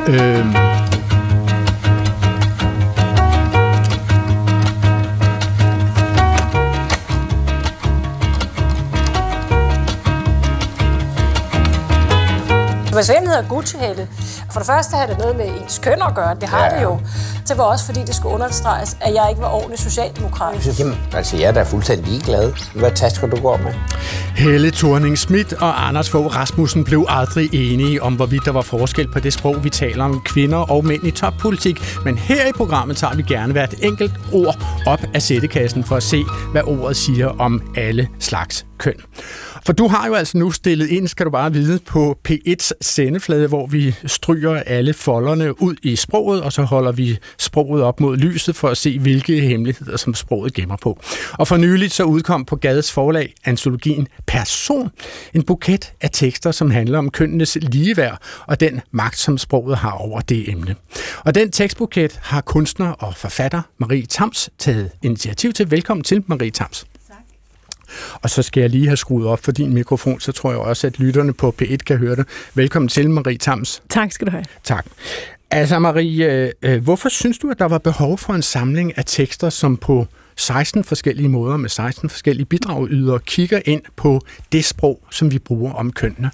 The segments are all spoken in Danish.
Hvis en hedder Gucci-hætte, for det første har det noget med ens køn at gøre, det har det jo. Det var også fordi, det skulle understreges, at jeg ikke var ordentlig socialdemokrat. Jamen, altså jeg er da fuldstændig ligeglad. Hvad tasker du går med? Helle Thorning-Schmidt og Anders Fogh Rasmussen blev aldrig enige om, hvorvidt der var forskel på det sprog, vi taler om kvinder og mænd i toppolitik. Men her i programmet tager vi gerne hvert enkelt ord op af sættekassen for at se, hvad ordet siger om alle slags køn. For du har jo altså nu stillet ind, skal du bare vide, på P1's sendeflade, hvor vi stryger alle folderne ud i sproget, og så holder vi sproget op mod lyset for at se, hvilke hemmeligheder, som sproget gemmer på. Og for nyligt så udkom på Gades forlag antologien Person, en buket af tekster, som handler om kønnenes ligeværd og den magt, som sproget har over det emne. Og den tekstbuket har kunstner og forfatter Marie Tams taget initiativ til. Velkommen til, Marie Tams. Og så skal jeg lige have skruet op for din mikrofon, så tror jeg også, at lytterne på P1 kan høre det. Velkommen til, Marie Tams. Tak skal du have. Tak. Altså, Marie, hvorfor synes du, at der var behov for en samling af tekster, som på 16 forskellige måder med 16 forskellige bidragydere kigger ind på det sprog, som vi bruger om kønnene?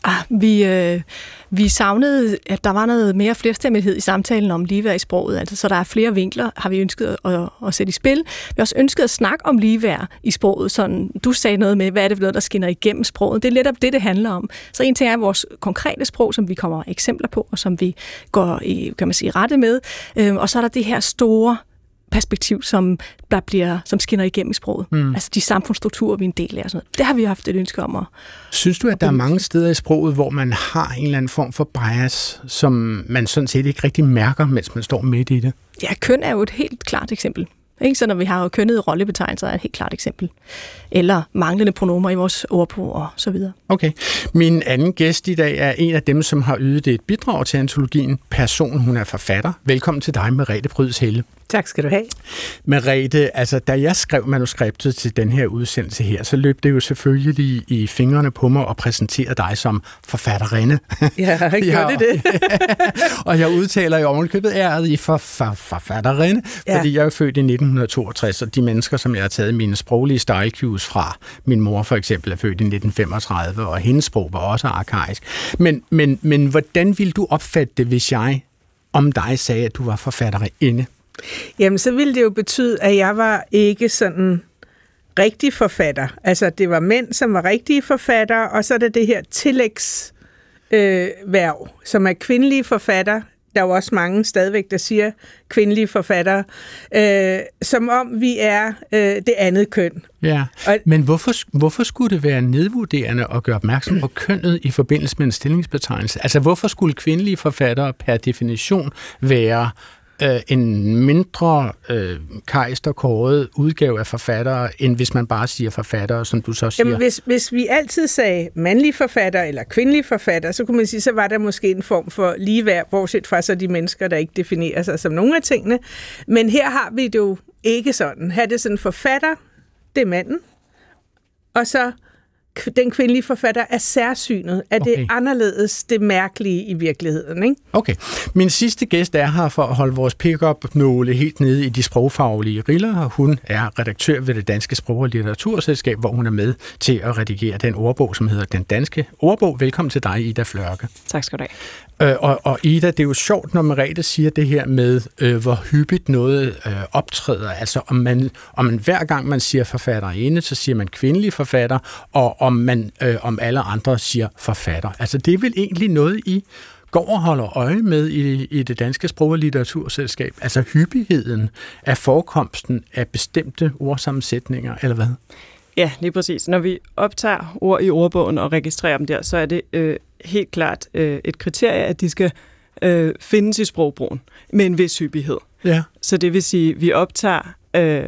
Vi savnede, at der var noget mere flerstemmighed i samtalen om ligeværd i sproget. Altså, så der er flere vinkler, har vi ønsket at sætte i spil. Vi har også ønsket at snakke om ligeværd i sproget. Sådan, du sagde noget med, hvad er det for noget, der skinner igennem sproget. Det er netop det handler om. Så en ting er vores konkrete sprog, som vi kommer eksempler på, og som vi går i, kan man sige, rette med. Og så er der det her store perspektiv, som skinner igennem i sproget. Altså de samfundsstrukturer, vi er en del af. Og sådan noget. Det har vi haft et ønske om at... Synes du, at der er mange steder i sproget, hvor man har en eller anden form for bias, som man sådan set ikke rigtig mærker, mens man står midt i det? Ja, køn er jo et helt klart eksempel. Ikke? Så når vi har kønnede rollebetegnelser, er et helt klart eksempel. Eller manglende pronomer i vores ordbog og så videre. Okay. Min anden gæst i dag er en af dem, som har ydet et bidrag til antologien Person. Hun er forfatter. Velkommen til dig, Merete Pryds Helle. Tak skal du have. Merete, altså da jeg skrev manuskriptet til den her udsendelse her, så løb det jo selvfølgelig i fingrene på mig og præsenterede dig som forfatterinde. Ja, gjorde det. Og jeg udtaler jo ovenikøbet æret i forfatterinde, fordi jeg er født i 1962, og de mennesker, som jeg har taget mine sproglige style cues fra, min mor for eksempel er født i 1935, og hendes sprog var også arkaisk. Men hvordan ville du opfatte det, hvis jeg om dig sagde, at du var forfatterinde? Jamen, så ville det jo betyde, at jeg var ikke sådan rigtig forfatter. Altså, det var mænd, som var rigtige forfattere, og så er der det her tillægsværv, som er kvindelige forfatter. Der er jo også mange stadigvæk, der siger kvindelige forfattere, som om vi er det andet køn. Ja, men hvorfor skulle det være nedvurderende at gøre opmærksom på kønnet i forbindelse med en stillingsbetegnelse? Altså, hvorfor skulle kvindelige forfattere per definition være en mindre kejst og kåret udgave af forfattere, end hvis man bare siger forfattere, som du så siger? Jamen, hvis vi altid sagde mandlige forfattere eller kvindelige forfattere, så kunne man sige, så var der måske en form for ligeværd, bortset fra så de mennesker, der ikke definerer sig som nogle af tingene. Men her har vi det jo ikke sådan. Her er det sådan, forfatter, det er manden, og så den kvindelige forfatter er særsynet, er det anderledes, det mærkelige i virkeligheden, ikke? Okay. Min sidste gæst er her for at holde vores pick-up-nåle helt nede i de sprogfaglige riller, og hun er redaktør ved det Danske Sprog- og Litteraturselskab, hvor hun er med til at redigere den ordbog, som hedder Den Danske Ordbog. Velkommen til dig, Ida Flørke. Tak skal du have. Og Ida, det er jo sjovt, når Merete siger det her med, hvor hyppigt noget optræder. Altså om man hver gang man siger forfatterinde, så siger man kvindelig forfatter, og om alle andre siger forfatter. Altså det er vel egentlig noget, I går og holder øje med i det Danske Sprog- og Litteraturselskab? Altså hyppigheden af forekomsten af bestemte ordsammensætninger, eller hvad? Ja, lige præcis. Når vi optager ord i ordbogen og registrerer dem der, så er det helt klart et kriterie, at de skal findes i sprogbrugen med en vis hyppighed. Ja. Så det vil sige, at vi optager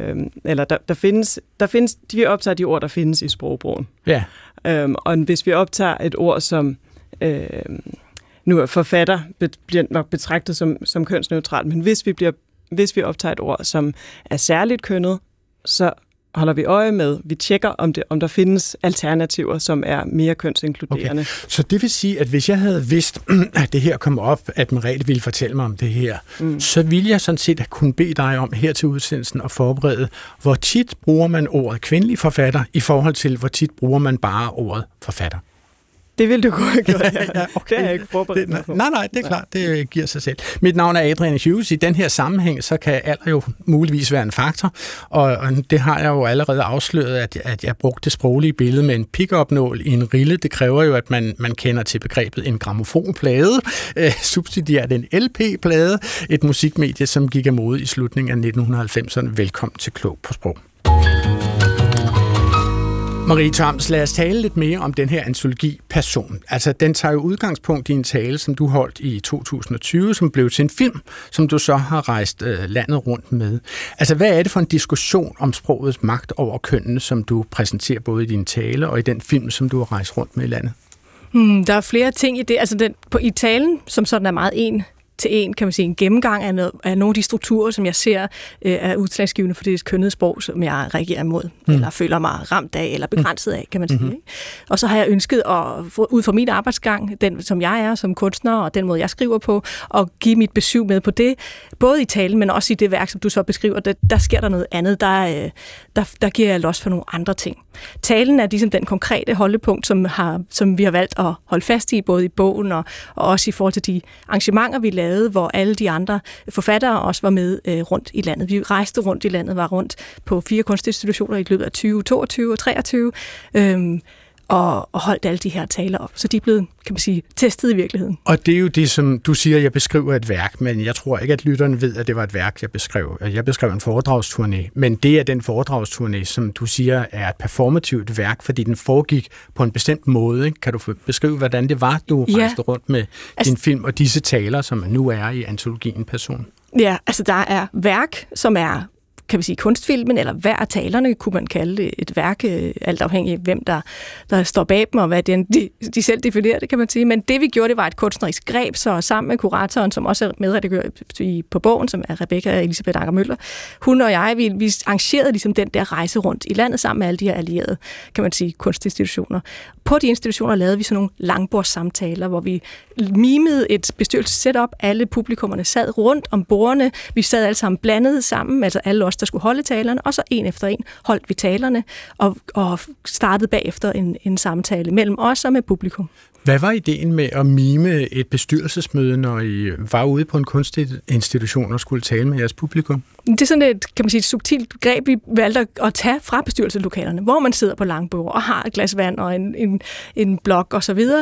vi optager de ord, der findes i sprogbrugen. Ja. Og hvis vi optager et ord, som nu er forfatter, bliver nok betragtet som kønsneutralt, men hvis vi optager et ord, som er særligt kønnet, så holder vi øje med. Vi tjekker, om der findes alternativer, som er mere kønsinkluderende. Okay. Så det vil sige, at hvis jeg havde vidst, at det her kom op, at Merete ville fortælle mig om det her, så ville jeg sådan set kunne bede dig om her til udsendelsen at forberede, hvor tit bruger man ordet kvindelig forfatter i forhold til, hvor tit bruger man bare ordet forfatter. Det vil du kunne have gjort, ja, okay. Det har jeg ikke forberedt mig på. Nej, det er klart, det giver sig selv. Mit navn er Adrian Hughes. I den her sammenhæng, så kan alder jo muligvis være en faktor, og det har jeg jo allerede afsløret, at jeg brugte det sproglige billede med en pick-up-nål i en rille. Det kræver jo, at man kender til begrebet en grammofonplade, subsidiært en LP-plade, et musikmedie, som gik af mode i slutningen af 1990'erne. Velkommen til Klog på Sprog. Marie Thoms, lad os tale lidt mere om den her antologi Person. Altså, den tager jo udgangspunkt i en tale, som du holdt i 2020, som blev til en film, som du så har rejst landet rundt med. Altså, hvad er det for en diskussion om sprogets magt over kønnene, som du præsenterer både i din tale og i den film, som du har rejst rundt med i landet? Der er flere ting i det. Altså, i talen, som sådan er meget en til en, kan man sige, en gennemgang af nogle af de strukturer, som jeg ser er udslagsgivende for det kønnede sprog, som jeg reagerer imod, eller føler mig ramt af, eller begrænset af, kan man sige. Ikke? Og så har jeg ønsket at, ud fra min arbejdsgang, den som jeg er som kunstner, og den måde, jeg skriver på, og give mit besøg med på det, både i talen, men også i det værk, som du så beskriver, der sker der noget andet, der giver jeg los for nogle andre ting. Talen er ligesom den konkrete holdepunkt, som vi har valgt at holde fast i, både i bogen og også i forhold til de arrangementer, vi lavede, hvor alle de andre forfattere også var med rundt i landet. Vi rejste rundt i landet, var rundt på 4 kunstinstitutioner i løbet af 2022 og 2023, og holdt alle de her taler op. Så de er blevet, kan man sige, testet i virkeligheden. Og det er jo det, som du siger, jeg beskriver et værk, men jeg tror ikke, at lytterne ved, at det var et værk, jeg beskrev. Jeg beskrev en foredragsturné, men det er den foredragsturné, som du siger, er et performativt værk, fordi den foregik på en bestemt måde. Ikke? Kan du beskrive, hvordan det var, du rejste rundt med din film og disse taler, som nu er i antologien Person? Ja, altså der er værk, som er, kan vi sige, kunstfilmen, eller hver af talerne, kunne man kalde det et værk, alt afhængig af, hvem der står bag dem, og hvad de selv definerer det, kan man sige. Men det, vi gjorde, det var et kunstnerisk greb, så sammen med kuratoren, som også er medredigør på bogen, som er Rebecca Elisabeth Anker Møller, hun og jeg, vi arrangerede ligesom den der rejse rundt i landet sammen med alle de her allierede, kan man sige, kunstinstitutioner. På de institutioner lavede vi sådan nogle langbordssamtaler, hvor vi mimede et bestyrelsessetup. Alle publikummerne sad rundt om bordene. Vi sad alle sammen blandet sammen, altså alle os, der skulle holde talerne, og så en efter en holdt vi talerne og startede bagefter en samtale mellem os og med publikum. Hvad var ideen med at mime et bestyrelsesmøde, når I var ude på en kunstinstitution og skulle tale med jeres publikum? Det er sådan et, kan man sige, et subtilt greb, vi valgte at tage fra bestyrelseslokalerne, hvor man sidder på langbord og har et glas vand og en blok og så videre,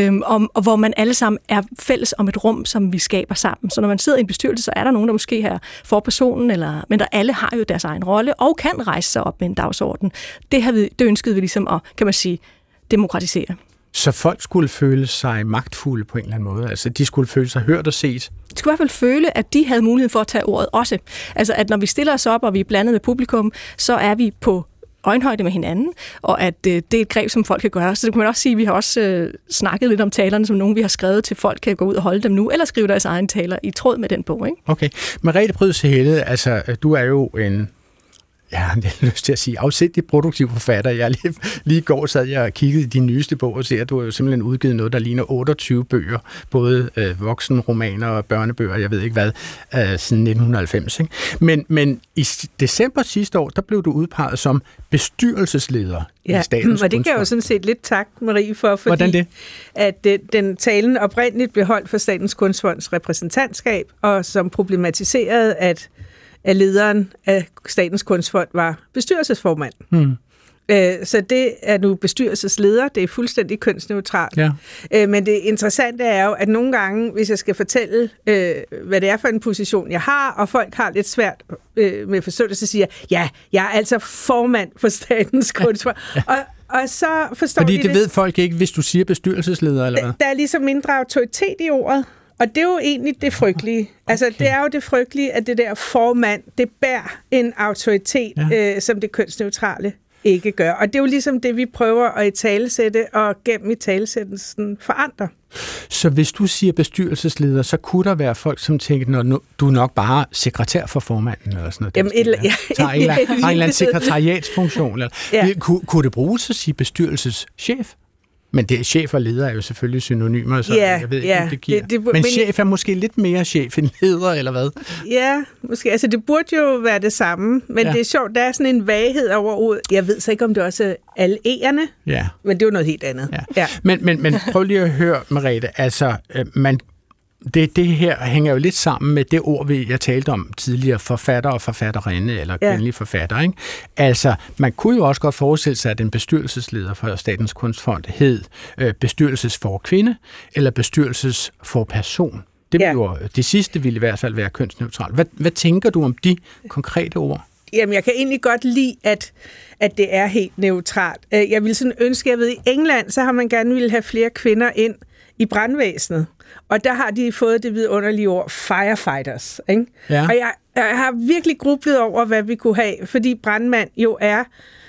og hvor man alle sammen er fælles om et rum, som vi skaber sammen. Så når man sidder i en bestyrelse, så er der nogen, der måske her for personen, men der alle har jo deres egen rolle og kan rejse sig op med en dagsorden. Det ønskede vi ligesom at, kan man sige, demokratisere. Så folk skulle føle sig magtfulde på en eller anden måde? Altså, de skulle føle sig hørt og set? De skulle i hvert fald føle, at de havde mulighed for at tage ordet også. Altså, at når vi stiller os op, og vi er blandet med publikum, så er vi på øjenhøjde med hinanden, og at det er et greb, som folk kan gøre. Så det kan man også sige, at vi har også snakket lidt om talerne, som nogen vi har skrevet til folk, kan gå ud og holde dem nu, eller skrive deres egne taler i tråd med den bog. Ikke? Okay. Merete Pryds Helle, altså, du er jo en... Ja, det har lyst til at sige, afsindig produktiv forfatter. Jeg lige i går sad jeg og kiggede i din nyeste bog og ser, at du har jo simpelthen udgivet noget, der ligner 28 bøger, både voksenromaner og børnebøger, jeg ved ikke hvad, siden 1990. Ikke? Men i december sidste år, der blev du udpeget som bestyrelsesleder i Statens Kunstfond. Og det kan jeg jo sådan set lidt tak, Marie, for, fordi hvordan det? At den talen oprindeligt blev holdt for Statens Kunstfonds repræsentantskab, og som problematiserede, at lederen af Statens Kunstfond var bestyrelsesformand. Så det er nu bestyrelsesleder, det er fuldstændig kønsneutralt. Ja. Men det interessante er jo, at nogle gange, hvis jeg skal fortælle, hvad det er for en position, jeg har, og folk har lidt svært med forståelse, så siger jeg, jeg er altså formand for Statens Kunstfond. Ja. Og så forstår fordi det ved folk ikke, hvis du siger bestyrelsesleder, eller hvad? Der er ligesom mindre autoritet i ordet. Og det er jo egentlig det frygtelige. Okay. Altså, det er jo det frygtelige, at det der formand, det bærer en autoritet, som det kønsneutrale ikke gør. Og det er jo ligesom det, vi prøver at italesætte, og gennem italesættelsen forandre. Så hvis du siger bestyrelsesleder, så kunne der være folk, som tænker, når du er nok bare sekretær for formanden, eller sådan noget. Jamen, har en eller anden sekretariatsfunktion. Eller. Ja. Kunne det bruges at sige bestyrelseschef? Men det, chef og leder er jo selvfølgelig synonymer, så jeg ved ikke, om det giver. Men chef er måske lidt mere chef end leder, eller hvad? Ja, måske. Altså, det burde jo være det samme, men det er sjovt, der er sådan en vaghed over ordet. Jeg ved så ikke, om det også er alle E'erne, men det er jo noget helt andet. Ja. Men prøv lige at høre, Merete, altså, det her hænger jo lidt sammen med det ord, jeg talte om tidligere, forfatter og forfatterinde, eller kvindelige forfatter, ikke? Altså, man kunne jo også godt forestille sig, at en bestyrelsesleder for Statens Kunstfond hed bestyrelsesfor kvinde, eller bestyrelsesfor person. Det sidste ville i hvert fald være kønsneutralt. Hvad tænker du om de konkrete ord? Jamen, jeg kan egentlig godt lide, at det er helt neutralt. Jeg vil sådan ønske, jeg ved, i England, så har man gerne ville have flere kvinder ind i brandvæsenet. Og der har de fået det vidunderlige ord firefighters. Ikke? Ja. Og jeg har virkelig grublet over, hvad vi kunne have, fordi brandmand jo er,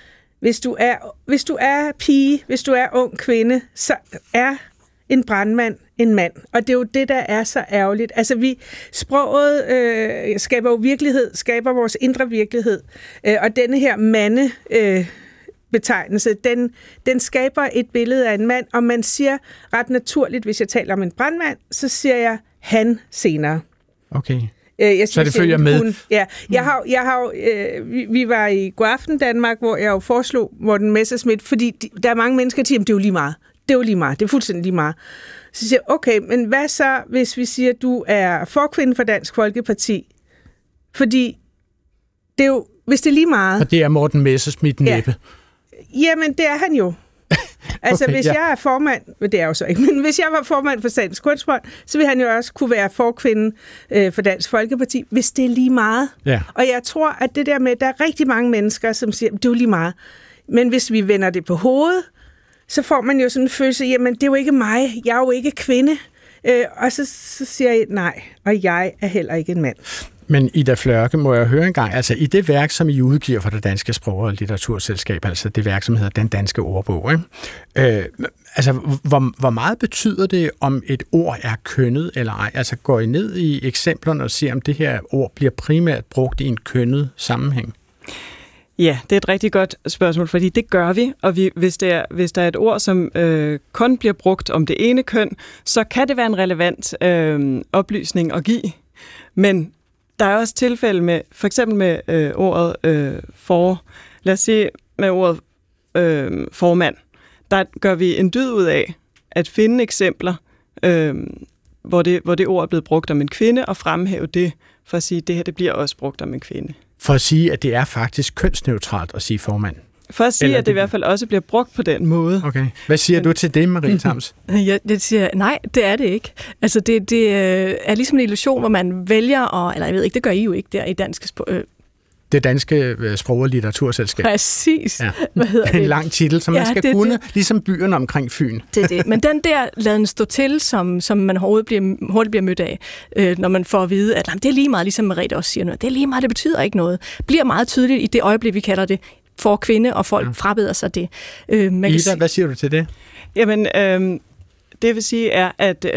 hvis du er pige, hvis du er ung kvinde, så er en brandmand en mand. Og det er jo det, der er så ærgerligt. Altså sproget skaber jo virkelighed, skaber vores indre virkelighed. Og denne her mande betegnelse, den skaber et billede af en mand, og man siger ret naturligt, hvis jeg taler om en brandmand, så siger jeg han senere. Okay. Så det følger med? Hun. Ja. Vi var i Godaften Danmark, hvor jeg jo foreslog Morten Messerschmidt, fordi der er mange mennesker, der siger, det er jo lige meget. Det er jo lige meget. Det er fuldstændig lige meget. Så siger jeg, okay, men hvad så, hvis vi siger, at du er forkvinde for Dansk Folkeparti? Fordi det er jo, hvis det er lige meget... Og det er Morten Messerschmidt næppe. Jamen, det er han jo. Altså, okay, hvis jeg er formand, det er jo så ikke, men hvis jeg var formand for Statens Kunstfond, så ville han jo også kunne være forkvinde for Dansk Folkeparti, hvis det er lige meget. Ja. Og jeg tror, at det der med, der er rigtig mange mennesker, som siger, det er jo lige meget. Men hvis vi vender det på hovedet, så får man jo sådan en følelse, jamen, det er jo ikke mig, jeg er jo ikke kvinde. Og så siger jeg, nej, og jeg er heller ikke en mand. Men Ida Flørke, må jeg høre en gang, altså i det værk, som I udgiver for det Danske Sprog- og Litteraturselskab, altså det værk, som hedder Den Danske Ordbog, ikke? Altså hvor meget betyder det, om et ord er kønnet eller ej? Altså går I ned i eksemplerne og ser, om det her ord bliver primært brugt i en kønnet sammenhæng? Ja, det er et rigtig godt spørgsmål, fordi det gør vi, og hvis der er et ord, som kun bliver brugt om det ene køn, så kan det være en relevant oplysning at give. Men der er også tilfælde med, for eksempel med ordet lad os sige med ordet formand, der gør vi en dyd ud af at finde eksempler, hvor det ord er blevet brugt om en kvinde, og fremhæve det for at sige, at det her det bliver også brugt om en kvinde. For at sige, at det er faktisk kønsneutralt at sige formand. For at sige, at det i hvert fald også bliver brugt på den måde. Okay. Hvad siger du til det, Marie Tams? Jeg siger, nej, det er det ikke. Altså, det er ligesom en illusion, hvor man vælger, eller jeg ved ikke, det gør I jo ikke der i Danske Det Danske Sprog- og Litteraturselskab. Præcis. Ja. Hvad hedder det? En lang titel, som man skal kunne, ligesom byerne omkring Fyn. Det er det. Men den der laden stå til, som man hurtigt bliver mødt af, når man får at vide, at det er lige meget, ligesom Merete også siger noget, det er lige meget, det betyder ikke noget, bliver meget tydeligt i det øjeblik, vi kalder det for kvinde, og folk frabeder sig det. Ida, hvad siger du til det? Jamen, det vil sige er,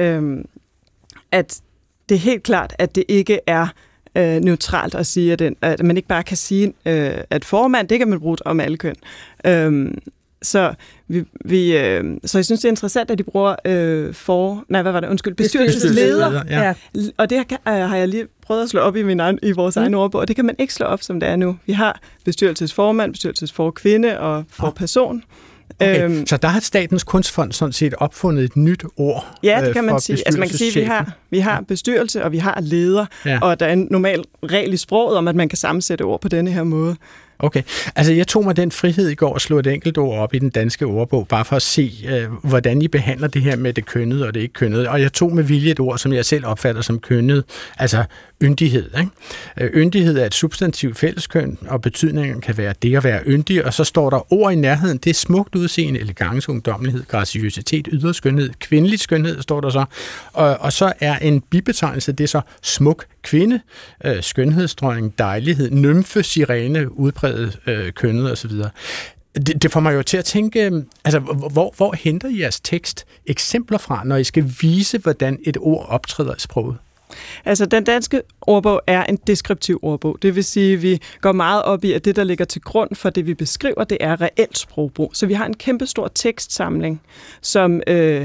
at det er helt klart, at det ikke er neutralt at sige, at man ikke bare kan sige, at formand, det kan man bruge om alle køn. Så så jeg synes, det er interessant, at de bruger bestyrelsesleder. Ja. Og det har jeg lige prøvet at slå op i vores egen ordbog, og det kan man ikke slå op, som det er nu. Vi har bestyrelsesformand, bestyrelsesforkvinde og forperson. Okay. Så der har Statens Kunstfond sådan set opfundet et nyt ord. Ja, det kan man sige. Altså man kan sige, at vi har bestyrelse, og vi har leder, og der er en normal regel i sproget om, at man kan sammensætte ord på denne her måde. Okay. Altså, jeg tog mig den frihed i går at slå et enkelt ord op i den danske ordbog, bare for at se, hvordan I behandler det her med det kønnede og det ikke kønnede. Og jeg tog med vilje et ord, som jeg selv opfatter som kønnet, altså yndighed. Ikke? Yndighed er et substantiv fælleskøn, og betydningen kan være det at være yndig, og så står der ord i nærheden. Det er smukt udseende, elegance, ungdommelighed, graciøsitet, ydre skønhed, kvindelig skønhed, står der så. Og så er en bibetegnelse, det er så smuk kvinde, skønhedsdronning, dejlighed, nymfe, sirene, udpræget kønnet osv. Det får mig jo til at tænke, altså, hvor henter I jeres tekst eksempler fra, når I skal vise, hvordan et ord optræder i sproget? Altså, den danske ordbog er en deskriptiv ordbog. Det vil sige, at vi går meget op i, at det, der ligger til grund for det, vi beskriver, det er reelt sprogbrug. Så vi har en kæmpestor tekstsamling, som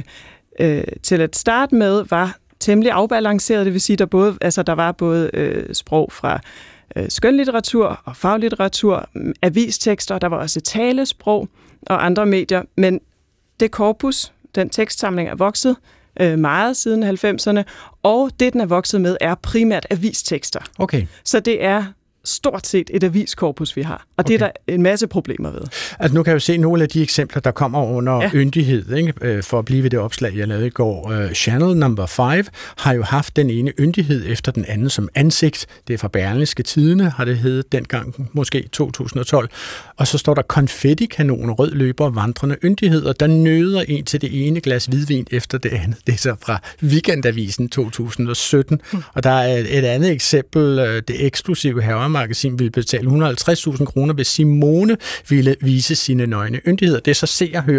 til at starte med var temmelig afbalanceret. Det vil sige, der var både sprog fra skønlitteratur og faglitteratur, avistekster, der var også talesprog og andre medier. Men det korpus, den tekstsamling, er vokset meget siden 90'erne, og det, den er vokset med, er primært avistekster. Okay. Så det er stort set et aviskorpus, vi har. Og det er der en masse problemer ved. Altså nu kan jeg jo se nogle af de eksempler, der kommer under yndighed, ikke? For at blive ved det opslag, jeg lavede i går. Channel number 5 har jo haft den ene yndighed efter den anden som ansigt. Det er fra Berlingske Tidende, har det heddet dengang, måske 2012. Og så står der konfettikanoner, rød løber, vandrende yndigheder, der nøder en til det ene glas hvidvin efter det andet. Det er så fra Weekendavisen 2017. Og der er et andet eksempel, det eksklusive herremagasin ville betale 150.000 kroner, hvis Simone ville vise sine nøgne yndigheder. Det er så Se og Hør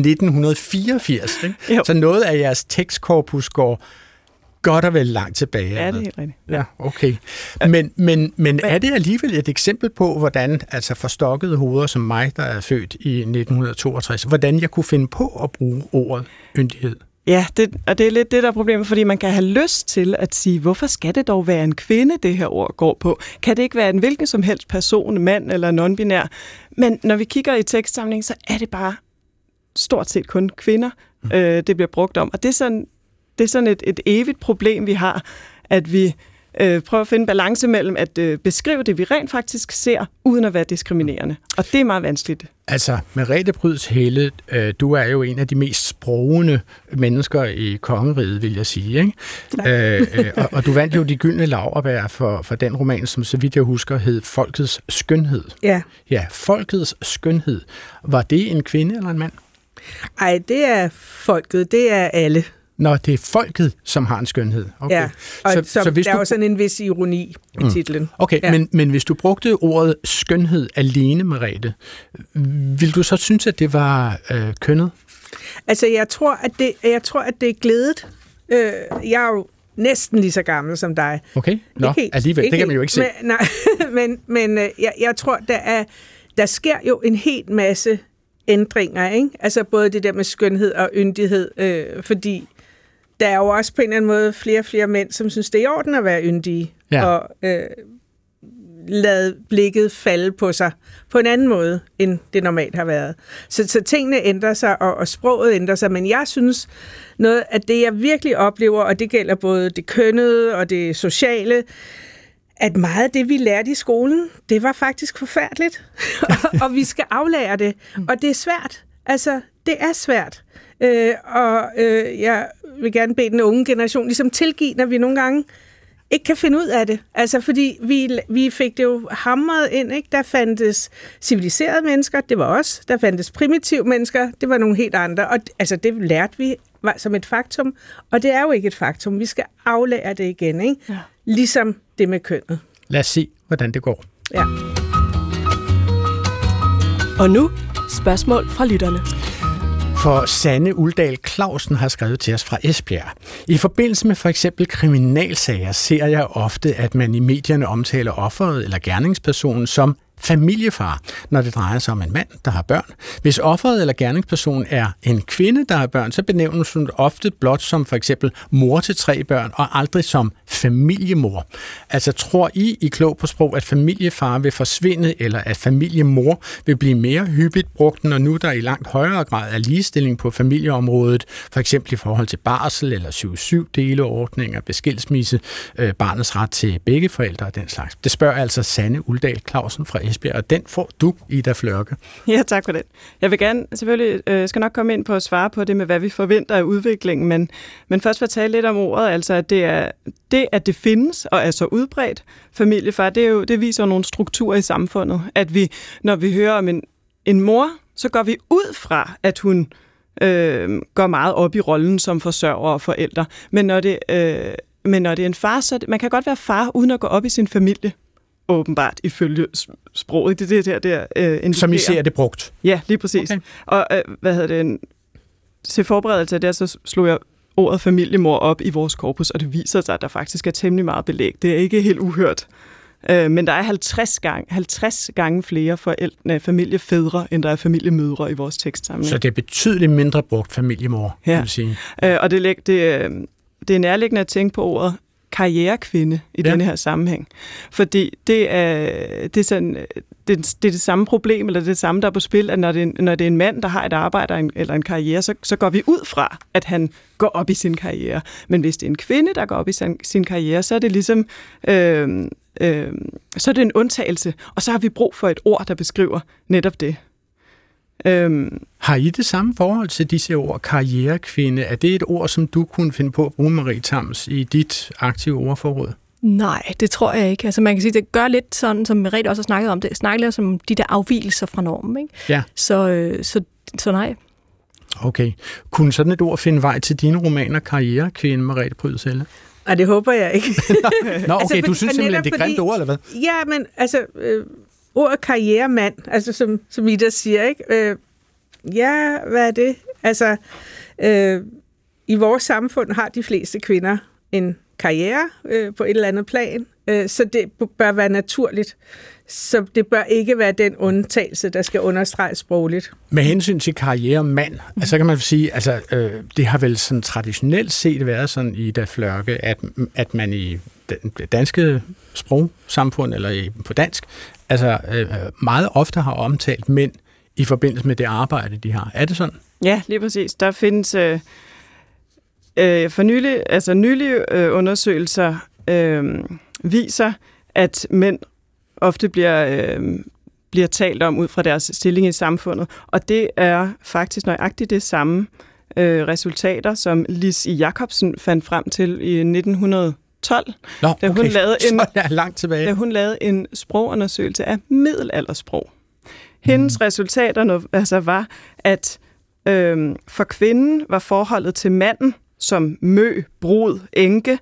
1984. Ikke? Så noget af jeres tekstkorpus går godt og vel langt tilbage. Ja, det er helt rigtigt. Ja, okay. Men er det alligevel et eksempel på, hvordan altså forstokkede hoveder som mig, der er født i 1962, hvordan jeg kunne finde på at bruge ordet yndighed? Ja, og det er lidt det, der er problemet, fordi man kan have lyst til at sige, hvorfor skal det dog være en kvinde, det her ord går på? Kan det ikke være en hvilken som helst person, mand eller non-binær? Men når vi kigger i tekstsamlingen, så er det bare stort set kun kvinder, det bliver brugt om. Og det er sådan et evigt problem, vi har, at vi prøver at finde balance mellem at beskrive det, vi rent faktisk ser, uden at være diskriminerende. Og det er meget vanskeligt. Altså, Merete Pryds Helle, du er jo en af de mest sprogende mennesker i kongeriget, vil jeg sige. Ikke? Og du vandt jo de gyldne laurbær for den roman, som så vidt jeg husker hed Folkets Skønhed. Ja. Ja, Folkets Skønhed. Var det en kvinde eller en mand? Ej, det er folket, det er alle. Nå, det er folket, som har en skønhed. Okay. Ja, og så hvis der er jo sådan en vis ironi i titlen. Okay, ja. men hvis du brugte ordet skønhed alene, Merete, vil du så synes, at det var kønnet? Altså, jeg tror, at det er glædet. Jeg er jo næsten lige så gammel som dig. Okay, alligevel, det kan man jo ikke se. Men jeg tror, der sker jo en hel masse ændringer, ikke? Altså både det der med skønhed og yndighed, fordi der er jo også på en eller anden måde flere og flere mænd, som synes, det er i orden at være yndige, og lade blikket falde på sig på en anden måde, end det normalt har været. Så tingene ændrer sig, og sproget ændrer sig, men jeg synes, noget af det, jeg virkelig oplever, og det gælder både det kønnede og det sociale, at meget af det, vi lærte i skolen, det var faktisk forfærdeligt, og vi skal aflære det, og det er svært. Altså, det er svært. Jeg vil gerne bede den unge generation ligesom tilgive, når vi nogle gange ikke kan finde ud af det. Altså, fordi vi fik det jo hamret ind, ikke? Der fandtes civiliserede mennesker, det var os. Der fandtes primitive mennesker, det var nogle helt andre. Og altså, det lærte vi som et faktum, og det er jo ikke et faktum. Vi skal aflære det igen, ikke? Ja. Ligesom det med kønnet. Lad os se, hvordan det går. Ja. Og nu spørgsmål fra lytterne. For Sanne Uldal Clausen har skrevet til os fra Esbjerg. I forbindelse med for eksempel kriminalsager ser jeg ofte, at man i medierne omtaler offeret eller gerningspersonen som familiefar, når det drejer sig om en mand, der har børn. Hvis offeret eller gerningspersonen er en kvinde, der har børn, så benævnes hun ofte blot som for eksempel mor til 3 børn, og aldrig som familiemor. Altså tror I klog på sprog, at familiefar vil forsvinde, eller at familiemor vil blive mere hyppigt brugt, når nu der i langt højere grad er ligestilling på familieområdet, for eksempel i forhold til barsel eller 7-7-deleordninger, beskilsmisse, barnets ret til begge forældre og den slags. Det spørger altså Sanne Uldal Clausen fra Esbjerg, og den får du, Ida Flørke. Ja, tak for det. Jeg vil gerne selvfølgelig, skal nok komme ind på at svare på det med, hvad vi forventer af udviklingen, men først for at tale lidt om ordet, altså at at det findes og er så udbredt familiefar, det viser nogle strukturer i samfundet, at vi, når vi hører om en mor, så går vi ud fra, at hun går meget op i rollen som forsørger og forældre, men når det er en far, så man kan godt være far uden at gå op i sin familie. åbenbart ifølge sproget. Det der som I ser det brugt? Ja, lige præcis. Okay. Og til forberedelse af det, så slog jeg ordet familiemor op i vores korpus, og det viser sig, at der faktisk er temmelig meget belæg. Det er ikke helt uhørt. Men der er 50 gange flere familiefædre, end der er familiemødre i vores tekstsamling. Så det er betydeligt mindre brugt familiemor, ja. vil sige. Og det er nærliggende at tænke på ordet karrierekvinde i denne her sammenhæng. Fordi det er det samme problem, eller det samme, der er på spil, at når det er en mand, der har et arbejde eller en karriere, så går vi ud fra, at han går op i sin karriere. Men hvis det er en kvinde, der går op i sin karriere, så er det ligesom så er det en undtagelse, og så har vi brug for et ord, der beskriver netop det. Har I det samme forhold til disse ord, karrierekvinde? Er det et ord, som du kunne finde på at bruge, Marie Tams, i dit aktive ordforråd? Nej, det tror jeg ikke. Altså man kan sige, det gør lidt sådan, som Merete også har snakket om, det snakker lidt om de der afvigelser fra normen, ikke? Ja. Så nej. Okay. Kunne sådan et ord finde vej til dine romaner, karrierekvinde, Merete Pryds Helle? Nej, det håber jeg ikke. Nå, okay, altså, du synes simpelthen, det er grimt ord, eller hvad? Ja, men altså, ordet karrieremand, altså som Ida siger, ikke? Ja, hvad er det? Altså, i vores samfund har de fleste kvinder en karriere på et eller andet plan, så det bør være naturligt. Så det bør ikke være den undtagelse, der skal understreges sprogligt. Med hensyn til karrieremand, altså kan man sige, altså det har vel sådan traditionelt set været sådan i Ida Flørke, at man i det danske sprogsamfund, eller på dansk, altså meget ofte har omtalt mænd i forbindelse med det arbejde, de har. Er det sådan? Ja, lige præcis. Der findes nylige undersøgelser viser, at mænd ofte bliver talt om ud fra deres stilling i samfundet, og det er faktisk nøjagtigt det samme resultater, som Lis Jacobsen fandt frem til i 1912, da hun lavede en sprogundersøgelse af middelaldersprog. Hendes resultater var, at for kvinden var forholdet til manden som mø, brud, enke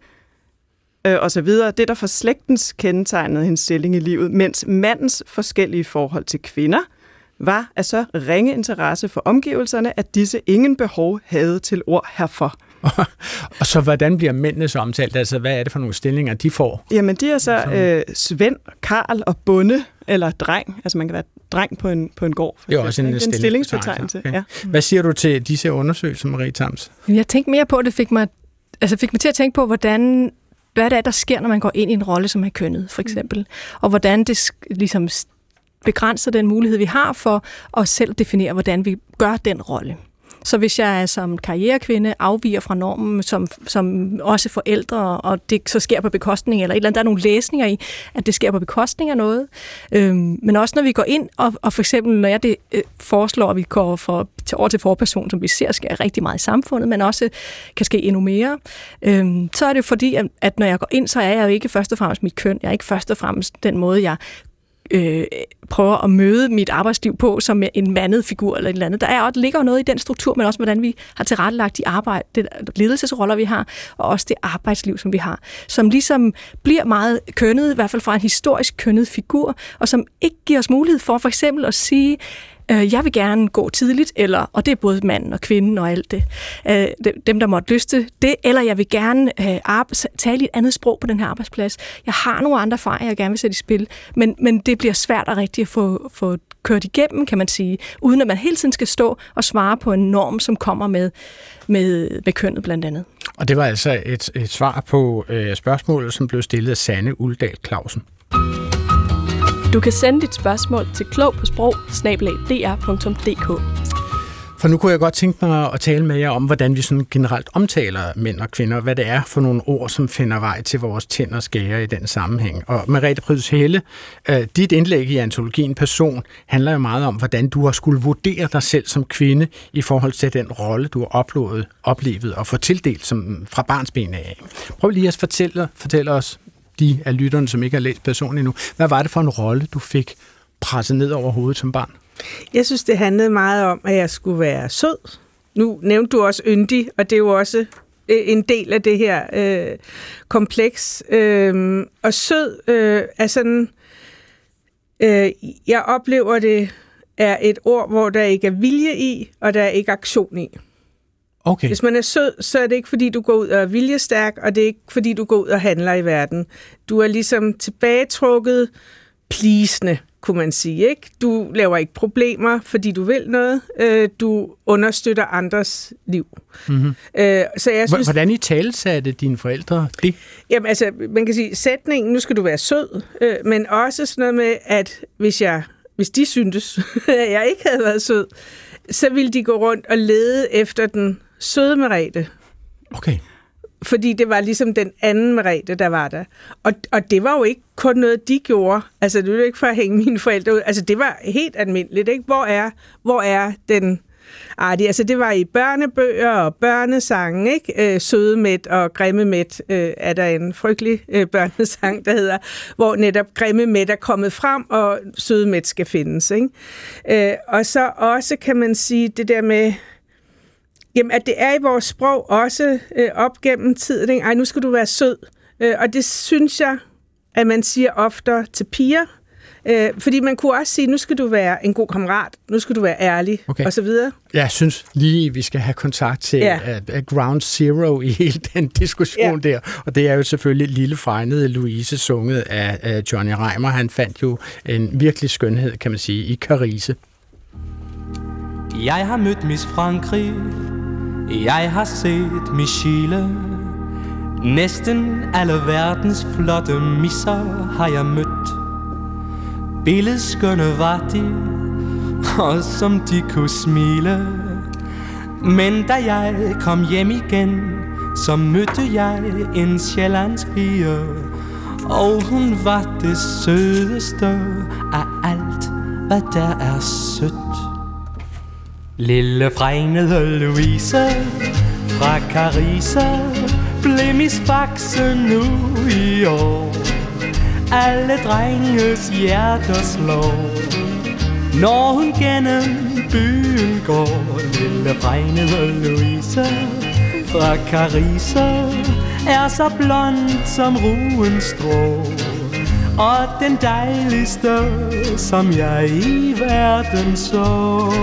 og så videre, det der for slægtens kendetegnede hendes stilling i livet, mens mandens forskellige forhold til kvinder var af så ringe interesse for omgivelserne, at disse ingen behov havde til ord herfor. Og så hvordan bliver mændene så omtalt? Altså, hvad er det for nogle stillinger, de får? Jamen, de er så svend, karl og bonde, eller dreng. Altså, man kan være dreng på en gård. Det er også en stillingsbetegnelse. Okay. Ja. Hvad siger du til disse undersøgelser, Marie Tams? Jeg tænkte mere på, at det fik mig til at tænke på, hvad det er, der sker, når man går ind i en rolle, som er kønnet, for eksempel. Og hvordan det ligesom begrænser den mulighed, vi har for at selv definere, hvordan vi gør den rolle. Så hvis jeg som karrierekvinde afviger fra normen, som også forældre, og det så sker på bekostning, eller et eller andet, der er nogle læsninger i, at det sker på bekostning af noget. Men også når vi går ind, og for eksempel, når jeg foreslår, at vi går over til forperson, som vi ser sker rigtig meget i samfundet, men også kan ske endnu mere, så er det fordi, at når jeg går ind, så er jeg jo ikke først og fremmest mit køn. Jeg er ikke først og fremmest den måde, jeg prøver at møde mit arbejdsliv på som en mandet figur eller et eller andet. Der ligger noget i den struktur, men også hvordan vi har tilrettelagt de ledelsesroller, vi har, og også det arbejdsliv, som vi har, som ligesom bliver meget kønnet, i hvert fald fra en historisk kønnet figur, og som ikke giver os mulighed for eksempel at sige, jeg vil gerne gå tidligt, og det er både manden og kvinden og alt det. Dem, der måtte lyste det, eller jeg vil gerne tale et andet sprog på den her arbejdsplads. Jeg har nogle andre erfaringer, jeg gerne vil sætte i spil, men det bliver svært at rigtig få kørt igennem, kan man sige, uden at man hele tiden skal stå og svare på en norm, som kommer med kønnet blandt andet. Og det var altså et svar på spørgsmålet, som blev stillet af Sanne Uldal Clausen. Du kan sende dit spørgsmål til klogpåsprog@dr.dk. For nu kunne jeg godt tænke mig at tale med jer om, hvordan vi sådan generelt omtaler mænd og kvinder, hvad det er for nogle ord, som finder vej til vores tænder og skære i den sammenhæng. Og Merete Pryds Helle, dit indlæg i antologien Person handler jo meget om, hvordan du har skulle vurdere dig selv som kvinde i forhold til den rolle, du har oplevet og fået tildelt som fra barnsben af. Prøv lige at fortælle os, de af lytterne, som ikke har læst Person endnu, hvad var det for en rolle, du fik presset ned over hovedet som barn? Jeg synes, det handlede meget om, at jeg skulle være sød. Nu nævnte du også yndig, og det er jo også en del af det her kompleks. Og sød er sådan... jeg oplever det er et ord, hvor der ikke er vilje i, og der er ikke aktion i. Okay. Hvis man er sød, så er det ikke, fordi du går ud og er viljestærk, og det er ikke, fordi du går ud og handler i verden. Du er ligesom tilbagetrukket, pleasende, kunne man sige. Ikke? Du laver ikke problemer, fordi du vil noget. Du understøtter andres liv. Mm-hmm. Så jeg synes, hvordan italsatte dine forældre det? Jamen altså, man kan sige, sætningen, nu skal du være sød, men også sådan noget med, at hvis de syntes, at jeg ikke havde været sød, så ville de gå rundt og lede efter den søde Merete. Okay. Fordi det var ligesom den anden Merete, der var der. Og det var jo ikke kun noget, de gjorde. Altså, det var jo ikke for at hænge mine forældre ud. Altså, det var helt almindeligt, ikke? Hvor er den artige? Altså, det var i børnebøger og børnesange, ikke? Søde Mæt og Grimme Mæt er der en frygtelig børnesang, der hedder, hvor netop Grimme Mæt er kommet frem, og Søde Mæt skal findes, ikke? Og så også kan man sige det der med, jamen, at det er i vores sprog også op gennem tiden, ikke? Ej, nu skal du være sød. Og det synes jeg, at man siger oftere til piger. Fordi man kunne også sige, nu skal du være en god kammerat, nu skal du være ærlig, og så videre. Jeg synes lige, vi skal have kontakt til ground zero i hele den diskussion der. Og det er jo selvfølgelig Lille Fregnede Louise, sunget af Johnny Reimer. Han fandt jo en virkelig skønhed, kan man sige, i Carise. Jeg har mødt Miss Frankrig, jeg har set Miss Chile. Næsten alle verdens flotte misser har jeg mødt. Billedskønne var de, og som de kunne smile. Men da jeg kom hjem igen, så mødte jeg en sjællandspige, og hun var det sødeste af alt, hvad der er sødt. Lille fregnede Louise fra Carise blev Miss Faxe nu i år. Alle drenges hjerter slår, når hun gennem byen går. Lille fregnede Louise fra Carise er så blond som ruens strå, og den dejligste, som jeg i verden så.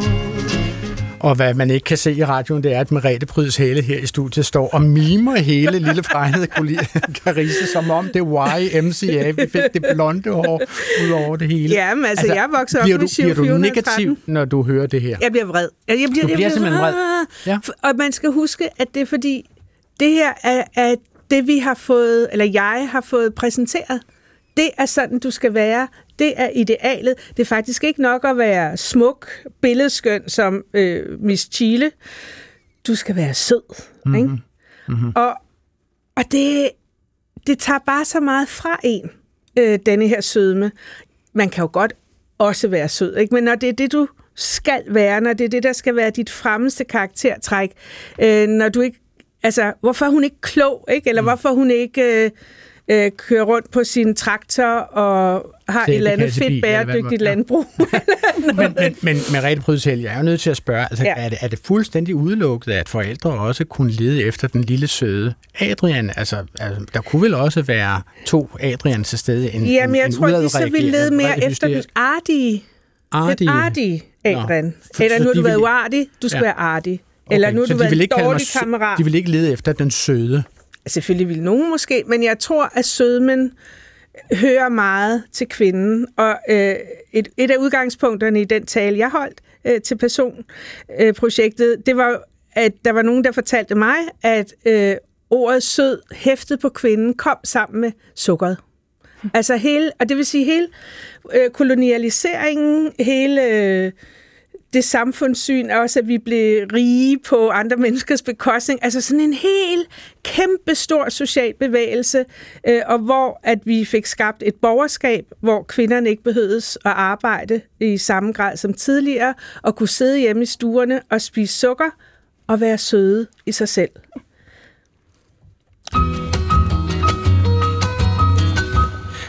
Og hvad man ikke kan se i radioen, det er, at Merete Pryds Hale her i studiet står og mimer hele Lille Fregnede Carise, som om det var YMCA. Vi fik det blonde hår ud over det hele. Ja, men altså jeg vokser op med 7. Bliver du negativ, når du hører det her? Jeg bliver vred. Jeg bliver simpelthen vred. Ja. Og man skal huske, at det er fordi, det her er det, vi har fået, eller jeg har fået præsenteret. Det er sådan, du skal være. Det er idealet. Det er faktisk ikke nok at være smuk, billedskøn som Miss Chile. Du skal være sød. Mm-hmm. Ikke? Mm-hmm. Og det tager bare så meget fra en, denne her sødme. Man kan jo godt også være sød, ikke? Men når det er det, du skal være, når det er det, der skal være dit fremmeste karaktertræk, når du ikke, altså, hvorfor er hun ikke klog, ikke? Eller hvorfor hun ikke kører rundt på sin traktor og har et eller andet fedt bæredygtigt landbrug. men Merete Pryds Hale, jeg er jo nødt til at spørge, altså, er det fuldstændig udelukket, at forældre også kunne lede efter den lille søde Adrian? Altså der kunne vel også være 2 Adrian til stede? Jamen, jeg tror, de så ville lede mere efter den artige Adrian. Eller nu har du været uartig, du skal være artig. Okay, eller nu har du været en dårlig kammerat. De vil ikke lede efter den søde? Selvfølgelig vil nogen måske, men jeg tror, at sødmen hører meget til kvinden. Og et af udgangspunkterne i den tale, jeg holdt til personprojektet, det var, at der var nogen, der fortalte mig, at ordet sød hæftet på kvinden kom sammen med sukkeret. Altså og det vil sige hele kolonialiseringen, hele det samfundssyn, også at vi blev rige på andre menneskers bekostning. Altså sådan en helt kæmpe stor social bevægelse, og hvor at vi fik skabt et borgerskab, hvor kvinderne ikke behøvedes at arbejde i samme grad som tidligere, og kunne sidde hjemme i stuerne og spise sukker og være søde i sig selv.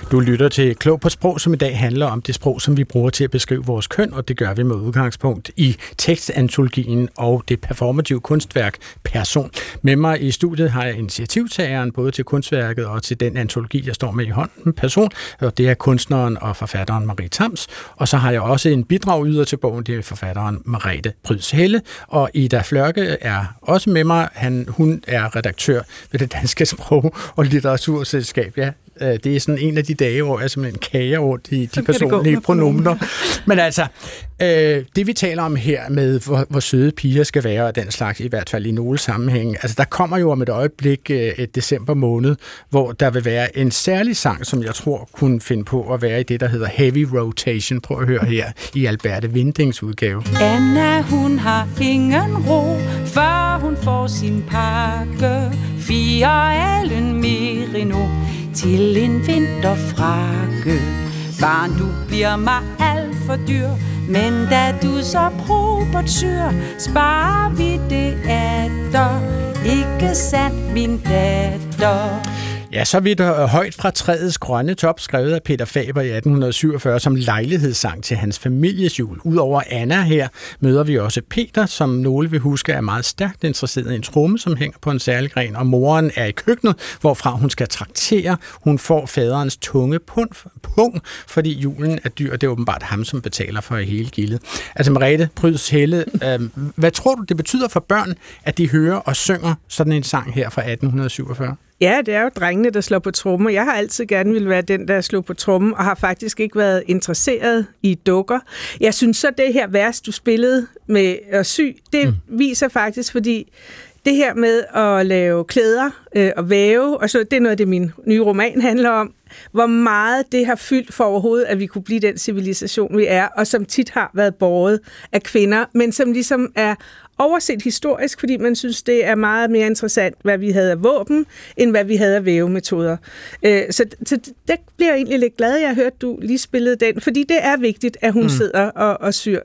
Du lytter til Klog på Sprog, som i dag handler om det sprog, som vi bruger til at beskrive vores køn, og det gør vi med udgangspunkt i tekstantologien og det performative kunstværk Person. Med mig i studiet har jeg initiativtageren både til kunstværket og til den antologi, jeg står med i hånden, Person, og det er kunstneren og forfatteren Marie Tams. Og så har jeg også en bidragyder til bogen, det er forfatteren Merete Pryds Helle, og Ida Flørke er også med mig. Hun er redaktør ved Det Danske Sprog- og Litteraturselskab. Ja, det er sådan en af de dage, hvor jeg simpelthen kager over de personlige pronomener. Men altså, det vi taler om her med, hvor søde piger skal være, og den slags, i hvert fald i nogle sammenhænge, altså der kommer jo om et øjeblik et december måned, hvor der vil være en særlig sang, som jeg tror kunne finde på at være i det, der hedder Heavy Rotation. Prøv at høre her i Alberte Windings udgave. Anna, hun har ingen ro, før hun får sin pakke. 4 alen merino til en vinterfrakke. Barn, du bliver mig alt for dyr, men da du så prober syr, sparer vi det atter. Ikke sandt, min datter? Ja, så vidt højt fra træets grønne top, skrevet af Peter Faber i 1847 som lejlighedssang til hans families jul. Udover Anna her møder vi også Peter, som nogle vil huske er meget stærkt interesseret i en tromme, som hænger på en særlig gren, og moren er i køkkenet, hvorfra hun skal traktere. Hun får faderens tunge pung, fordi julen er dyr, og det er åbenbart ham, som betaler for hele gildet. Altså Merete Pryds Helle, hvad tror du, det betyder for børn, at de hører og synger sådan en sang her fra 1847? Ja, det er jo drengene, der slår på trommer. Jeg har altid gerne ville være den, der slår på trommen, og har faktisk ikke været interesseret i dukker. Jeg synes så, det her vers, du spillede med at sy, det viser faktisk, fordi det her med at lave klæder og væve, og så det er noget, det min nye roman handler om, hvor meget det har fyldt for overhovedet, at vi kunne blive den civilisation, vi er, og som tit har været båret af kvinder, men som ligesom er overset historisk, fordi man synes, det er meget mere interessant, hvad vi havde af våben, end hvad vi havde af vævemetoder. Så det bliver jeg egentlig lidt glad, jeg har hørt, du lige spillede den, fordi det er vigtigt, at hun sidder og syr.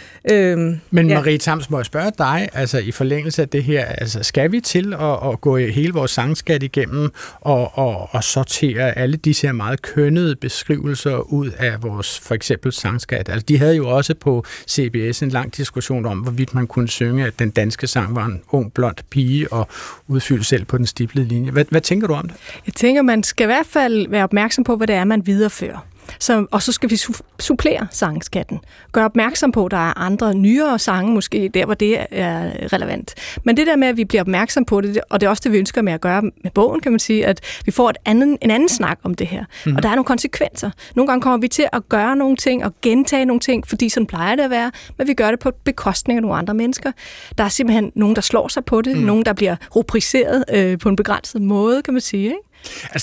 Men Marie Tams, må jeg spørge dig, altså i forlængelse af det her, altså skal vi til at gå hele vores sangskat igennem og sortere alle disse her meget kønnede beskrivelser ud af vores for eksempel sangskat? Altså de havde jo også på CBS en lang diskussion om, hvorvidt man kunne synge, at den danske sang var en ung, blond pige og udfylde selv på den stiplede linje. Hvad tænker du om det? Jeg tænker, man skal i hvert fald være opmærksom på, hvad det er, man viderefører. Og så skal vi supplere sangskatten. Gør opmærksom på, at der er andre nyere sange, måske der, hvor det er relevant. Men det der med, at vi bliver opmærksom på det, og det er også det, vi ønsker med at gøre med bogen, kan man sige, at vi får en anden snak om det her. Og der er nogle konsekvenser. Nogle gange kommer vi til at gøre nogle ting og gentage nogle ting, fordi sådan plejer det at være, men vi gør det på bekostning af nogle andre mennesker. Der er simpelthen nogen, der slår sig på det, nogen, der bliver rubriseret på en begrænset måde, kan man sige, ikke? Altså,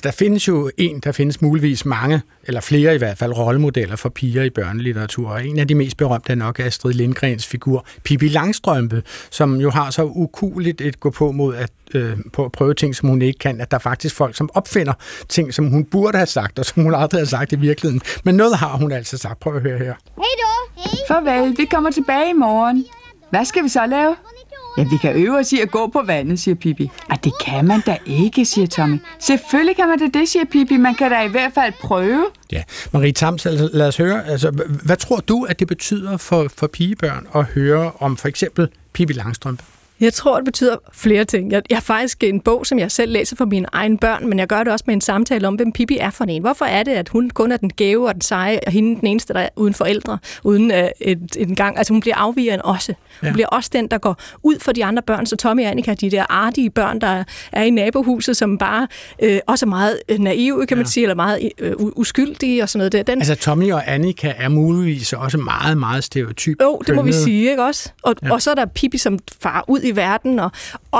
der findes muligvis mange, eller flere i hvert fald, rollemodeller for piger i børnelitteratur, og en af de mest berømte er nok Astrid Lindgrens figur, Pippi Langstrømpe, som jo har så ukueligt et gå på mod at prøve ting, som hun ikke kan, at der er faktisk folk, som opfinder ting, som hun burde have sagt, og som hun aldrig har sagt i virkeligheden. Men noget har hun altså sagt. Prøv at høre her. Hej du! Farvel, vi kommer tilbage i morgen. Hvad skal vi så lave? Ja, vi kan øve os i at gå på vandet, siger Pippi. Og det kan man da ikke, siger Tommy. Selvfølgelig kan man det, siger Pippi. Man kan da i hvert fald prøve. Ja, Marie Tams, lad os høre. Altså, hvad tror du, at det betyder for pigebørn at høre om for eksempel Pippi Langstrømpe? Jeg tror, det betyder flere ting. Jeg har faktisk en bog, som jeg selv læser for mine egne børn, men jeg gør det også med en samtale om, hvem Pippi er for en. Hvorfor er det, at hun kun er den gave og den seje, og hende den eneste, der er uden forældre, uden en gang. Altså hun bliver afvigeren også. Hun bliver også den, der går ud for de andre børn. Så Tommy og Annika, de der artige børn, der er i nabohuset, som bare også er meget naive, kan man sige, eller meget uskyldige og sådan noget der. Altså Tommy og Annika er muligvis også meget, meget stereotyp. Jo, det må vi sige, ikke også? Og så er der Pippi, som farer ud i verden og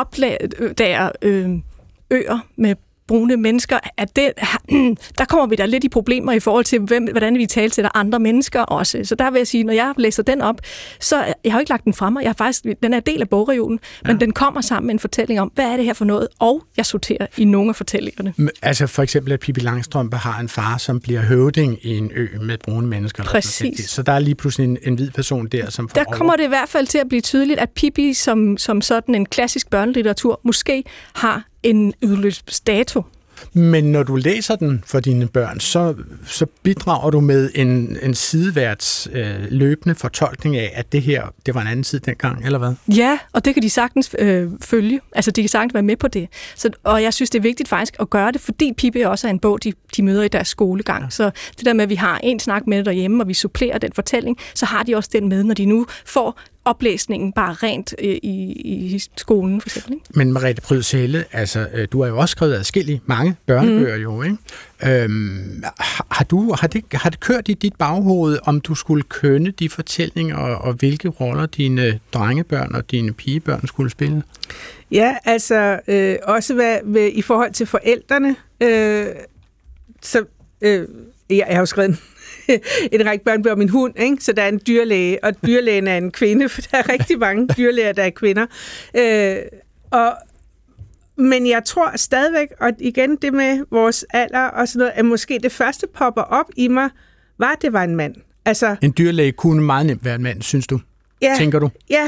opdager øer med brune mennesker, at der kommer vi da lidt i problemer i forhold til, hvordan vi taler til andre mennesker også. Så der vil jeg sige, når jeg læser den op, så jeg har ikke lagt den fra mig. Den er del af bogreolen, men den kommer sammen med en fortælling om, hvad er det her for noget, og jeg sorterer i nogle af fortællingerne. Altså for eksempel, at Pippi Langstrømpe har en far, som bliver høvding i en ø med brune mennesker. Præcis. Så der er lige pludselig en hvid person der, som får kommer det i hvert fald til at blive tydeligt, at Pippi som sådan en klassisk børnelitteratur måske har en udløbsdato. Men når du læser den for dine børn, så bidrager du med en sideværts løbende fortolkning af, at det var en anden tid dengang, eller hvad? Ja, og det kan de sagtens følge. Altså, de kan sagtens være med på det. Og jeg synes, det er vigtigt faktisk at gøre det, fordi Pippi også er en bog, de møder i deres skolegang. Ja. Så det der med, at vi har en snak med det derhjemme, og vi supplerer den fortælling, så har de også den med, når de nu får oplæsningen bare rent i skolen, for eksempel. Ikke? Men Merete Pryds Helle, altså, du har jo også skrevet adskillige mange børnebøger jo, ikke? Har det kørt i dit baghoved, om du skulle kønne de fortællinger, og hvilke roller dine drengebørn og dine pigebørn skulle spille? Ja, altså også i forhold til forældrene. Jeg har jo skrevet en række børnebøger om min hund, ikke? Så der er en dyrlæge, og dyrlægen er en kvinde, for der er rigtig mange dyrlæger, der er kvinder. Men jeg tror stadigvæk, og igen det med vores alder og sådan noget, at måske det første popper op i mig, det var en mand. Altså, en dyrlæge kunne meget nemt være en mand, synes du? Ja, tænker du? Ja,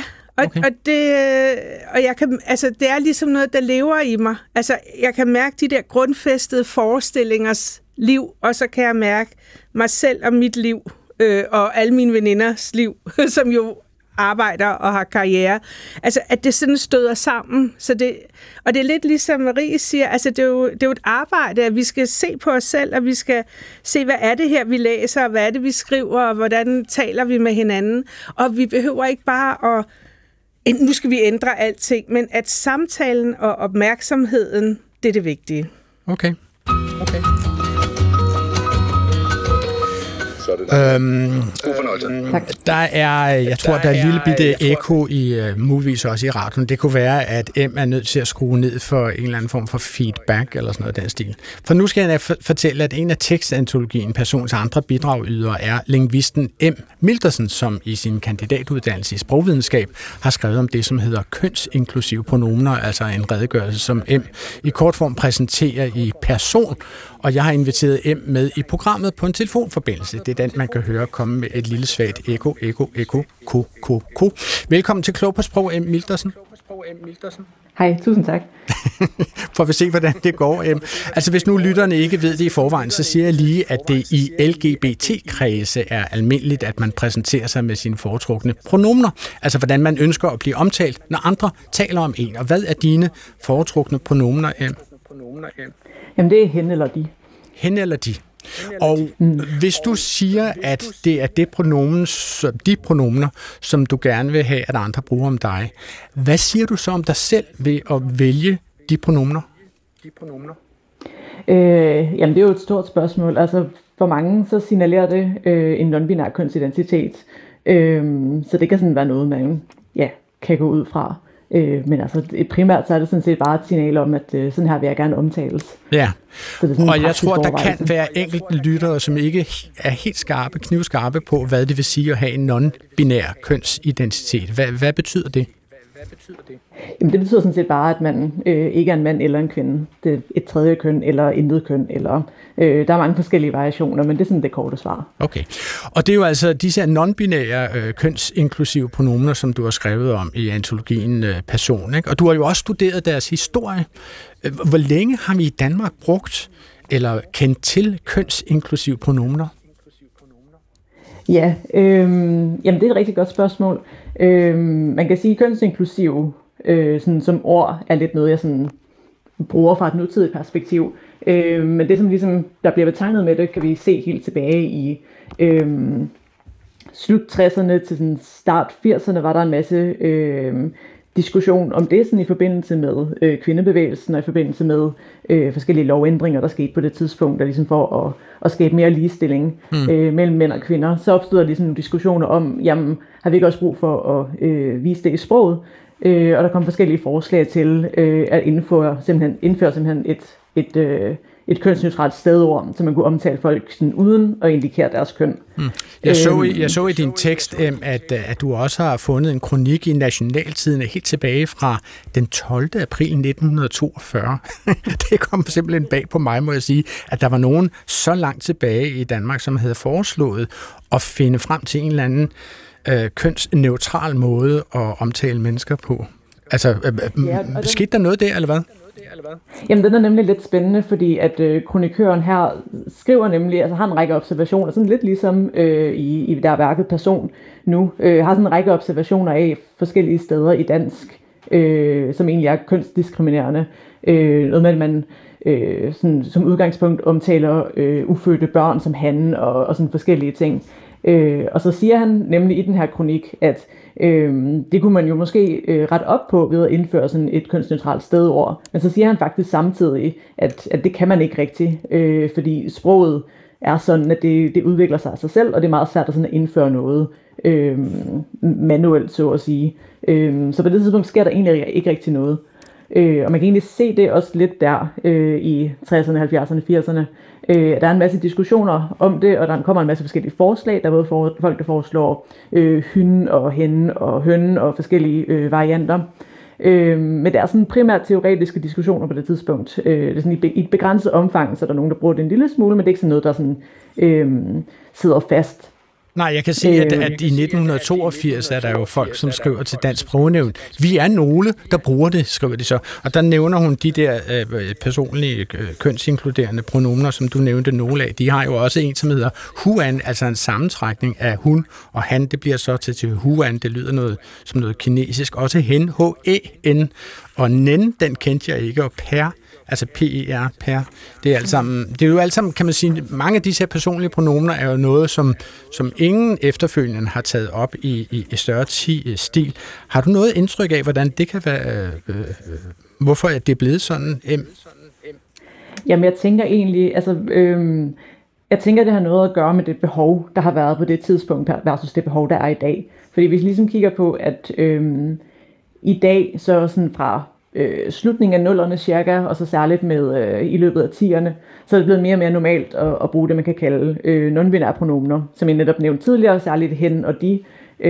og jeg kan, altså, det er ligesom noget, der lever i mig. Altså, jeg kan mærke de der grundfæstede forestillingers liv, og så kan jeg mærke mig selv og mit liv, og alle mine veninders liv, som jo arbejder og har karriere. Altså, at det sådan støder sammen. Og det er lidt ligesom Marie siger, altså, det er jo et arbejde, at vi skal se på os selv, og vi skal se, hvad er det her, vi læser, og hvad er det, vi skriver, og hvordan taler vi med hinanden. Og vi behøver ikke bare nu skal vi ændre alting, men at samtalen og opmærksomheden, det er det vigtige. Okay. Der er, jeg tror, der er et lille bitte ekko i muligvis også i radioen. Det kunne være, at M er nødt til at skrue ned for en eller anden form for feedback eller sådan noget af den stil. For nu skal jeg fortælle, at en af tekstantologien Persons andre bidragydere er lingvisten M. Mildersen, som i sin kandidatuddannelse i sprogvidenskab har skrevet om det, som hedder kønsinklusive pronomener, altså en redegørelse, som M i kort form præsenterer i person. Og jeg har inviteret M med i programmet på en telefonforbindelse. Det er den, man kan høre komme med et lille svagt ekko, ko. Velkommen til Klog på Sprog, M. Mildersen. Hej, tusind tak. For at se, hvordan det går, M. Altså, hvis nu lytterne ikke ved det i forvejen, så siger jeg lige, at det i LGBT-kredse er almindeligt, at man præsenterer sig med sine foretrukne pronomener. Altså, hvordan man ønsker at blive omtalt, når andre taler om en. Og hvad er dine foretrukne pronomener, M? Jamen, det er hen eller de. Hen eller de. Og hvis du siger, at det er de pronomener, som du gerne vil have, at andre bruger om dig, hvad siger du så om dig selv ved at vælge de pronomener? Jamen, det er jo et stort spørgsmål. Altså, for mange så signalerer det en non-binær kønsidentitet. Så det kan sådan være noget, man kan gå ud fra. Men altså primært så er det sådan set bare et signal om, at sådan her vil jeg gerne omtales. Ja, og jeg tror, der kan være enkelte lyttere, som ikke er helt knivskarpe på, hvad det vil sige at have en non-binær kønsidentitet. Hvad betyder det? Jamen, det betyder sådan set bare, at man ikke er en mand eller en kvinde. Det er et tredje køn eller intet køn, eller der er mange forskellige variationer, men det er sådan det korte svar. Okay, og det er jo altså disse non-binære kønsinklusive pronomener, som du har skrevet om i antologien Person, ikke? Og du har jo også studeret deres historie. Hvor længe har vi i Danmark brugt eller kendt til kønsinklusive pronomener? Ja, jamen det er et rigtig godt spørgsmål. Man kan sige, at kønsinklusiv sådan som ord er lidt noget, jeg sådan bruger fra et nutidigt perspektiv. Men det, som ligesom der bliver betegnet med det, kan vi se helt tilbage i slut 60'erne til sådan start 80'erne, var der en masse diskussion om det sådan i forbindelse med kvindebevægelsen og i forbindelse med forskellige lovændringer, der skete på det tidspunkt, der ligesom for at skabe mere ligestilling mellem mænd og kvinder. Så opstod der ligesom diskussioner om, jamen, har vi ikke også brug for at vise det i sproget? Og der kom forskellige forslag til at indføre simpelthen et kønsneutralt stedord, så man kunne omtale folk sådan, uden at indikere deres køn. Jeg så i din tekst, at du også har fundet en kronik i Nationaltiden helt tilbage fra den 12. april 1942. Det kom simpelthen bag på mig, må jeg sige, at der var nogen så langt tilbage i Danmark, som havde foreslået at finde frem til en eller anden kønsneutral måde at omtale mennesker på. Altså, skete der noget der, eller hvad? Jamen, den er nemlig lidt spændende, fordi at kronikøren her skriver nemlig, altså har en række observationer, sådan lidt ligesom i der værket Person nu, har sådan en række observationer af forskellige steder i dansk, som egentlig er kønsdiskriminerende. Noget med, at man sådan, som udgangspunkt omtaler ufødte børn som han og sådan forskellige ting. Og så siger han nemlig i den her kronik, at det kunne man jo måske rette op på ved at indføre sådan et kønsneutralt stedord. Men så siger han faktisk samtidig, at det kan man ikke rigtigt, fordi sproget er sådan, at det udvikler sig af sig selv, og det er meget svært at, sådan at indføre noget manuelt, så at sige. Så på det tidspunkt sker der egentlig ikke rigtig noget. Og man kan egentlig se det også lidt der i 60'erne, 70'erne, 80'erne. Der er en masse diskussioner om det, og der kommer en masse forskellige forslag. Der er både folk, der foreslår hyn og hen og høn og forskellige varianter. Men det er sådan primært teoretiske diskussioner på det tidspunkt. Det er sådan i et begrænset omfang, så der er nogen, der bruger det en lille smule, men det er ikke sådan noget, der sådan, sidder fast. Nej, jeg kan se, at i 1982 er der jo folk, som skriver til Dansk Sprognævn. Vi er nogle, der bruger det, skriver de så. Og der nævner hun de der personlige kønsinkluderende pronomener, som du nævnte nogle af. De har jo også en, som hedder huan, altså en sammentrækning af hun og han. Det bliver så til huan. Det lyder noget som noget kinesisk. Også hen, H-E-N. Og nen, den kendte jeg ikke. Og per, altså P-E-R, per. Det er jo alt sammen, kan man sige, mange af disse her personlige pronomener er jo noget, som ingen efterfølgende har taget op i større stil. Har du noget indtryk af, hvordan det kan være, hvorfor det er blevet sådan? Jamen, jeg tænker egentlig, det har noget at gøre med det behov, der har været på det tidspunkt versus det behov, der er i dag. Fordi hvis vi ligesom kigger på, at i dag, så sådan fra slutningen af 0'erne cirka, og så særligt med i løbet af 10'erne, så er det blevet mere og mere normalt at bruge det, man kan kalde non-binære pronomener, som jeg netop nævnte tidligere, særligt hen og de.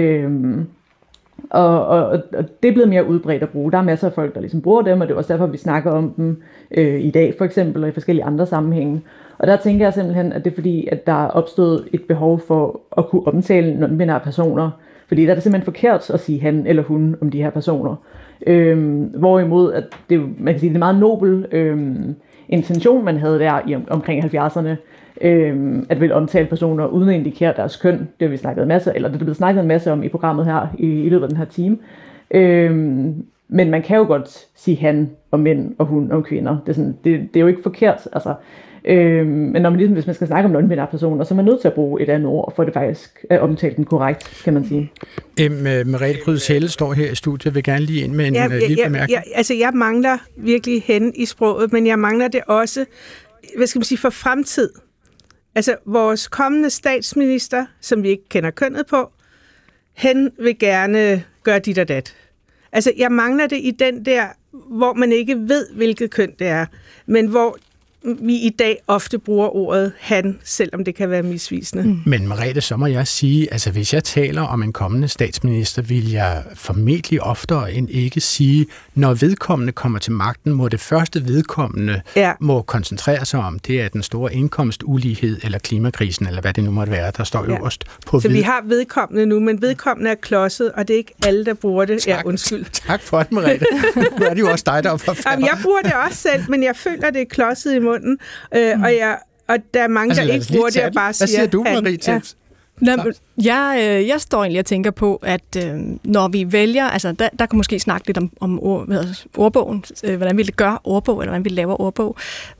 Og det er blevet mere udbredt at bruge. Der er masser af folk, der ligesom bruger dem, og det er også derfor, vi snakker om dem i dag, for eksempel, og i forskellige andre sammenhænge. Og der tænker jeg simpelthen, at det er fordi, at der er opstået et behov for at kunne omtale non-binære personer, fordi der er det simpelthen forkert at sige han eller hun om de her personer. Hvorimod, at man kan sige, det er en meget nobel intention, man havde der omkring 70'erne, at ville omtale personer uden at indikere deres køn. Det har vi snakket en masse, eller det er blevet snakket en masse om i programmet her i løbet af den her time. Men man kan jo godt sige han og mænd og hun og kvinder. Det er jo ikke forkert. Altså. Men når man ligesom, hvis man skal snakke om non-binære personer, så er man nødt til at bruge et andet ord, for det faktisk at omtale den korrekt, kan man sige. Merete Pryds Helle står her i studiet, vil gerne lige ind med en lille bemærkning. Jeg mangler virkelig hen i sproget, men jeg mangler det også, hvad skal man sige, for fremtid. Altså vores kommende statsminister, som vi ikke kender kønnet på, hen vil gerne gøre dit og dat. Altså jeg mangler det i den der, hvor man ikke ved, hvilket køn det er, men hvor vi i dag ofte bruger ordet han, selvom det kan være misvisende. Men Merete, så må jeg sige, altså hvis jeg taler om en kommende statsminister, vil jeg formentlig oftere end ikke sige, når vedkommende kommer til magten, må det første vedkommende må koncentrere sig om, det er den store indkomstulighed eller klimakrisen, eller hvad det nu måtte være, der står øverst på. Så vi har vedkommende nu, men vedkommende er klodset, og det er ikke alle, der bruger det. Tak, undskyld. Tak for det, Merete. Nu er det jo også dig, der er forfatter. Jamen, jeg bruger det også selv, men jeg føler, det er klodset i munden. Og der er mange, der ikke bruger det og bare siger... Hvad siger du, Marie? Jeg står egentlig og tænker på, at når vi vælger, altså der kan måske snakke lidt om ordbogen, hvordan vi gør ordbog, eller hvordan vi laver ordbog,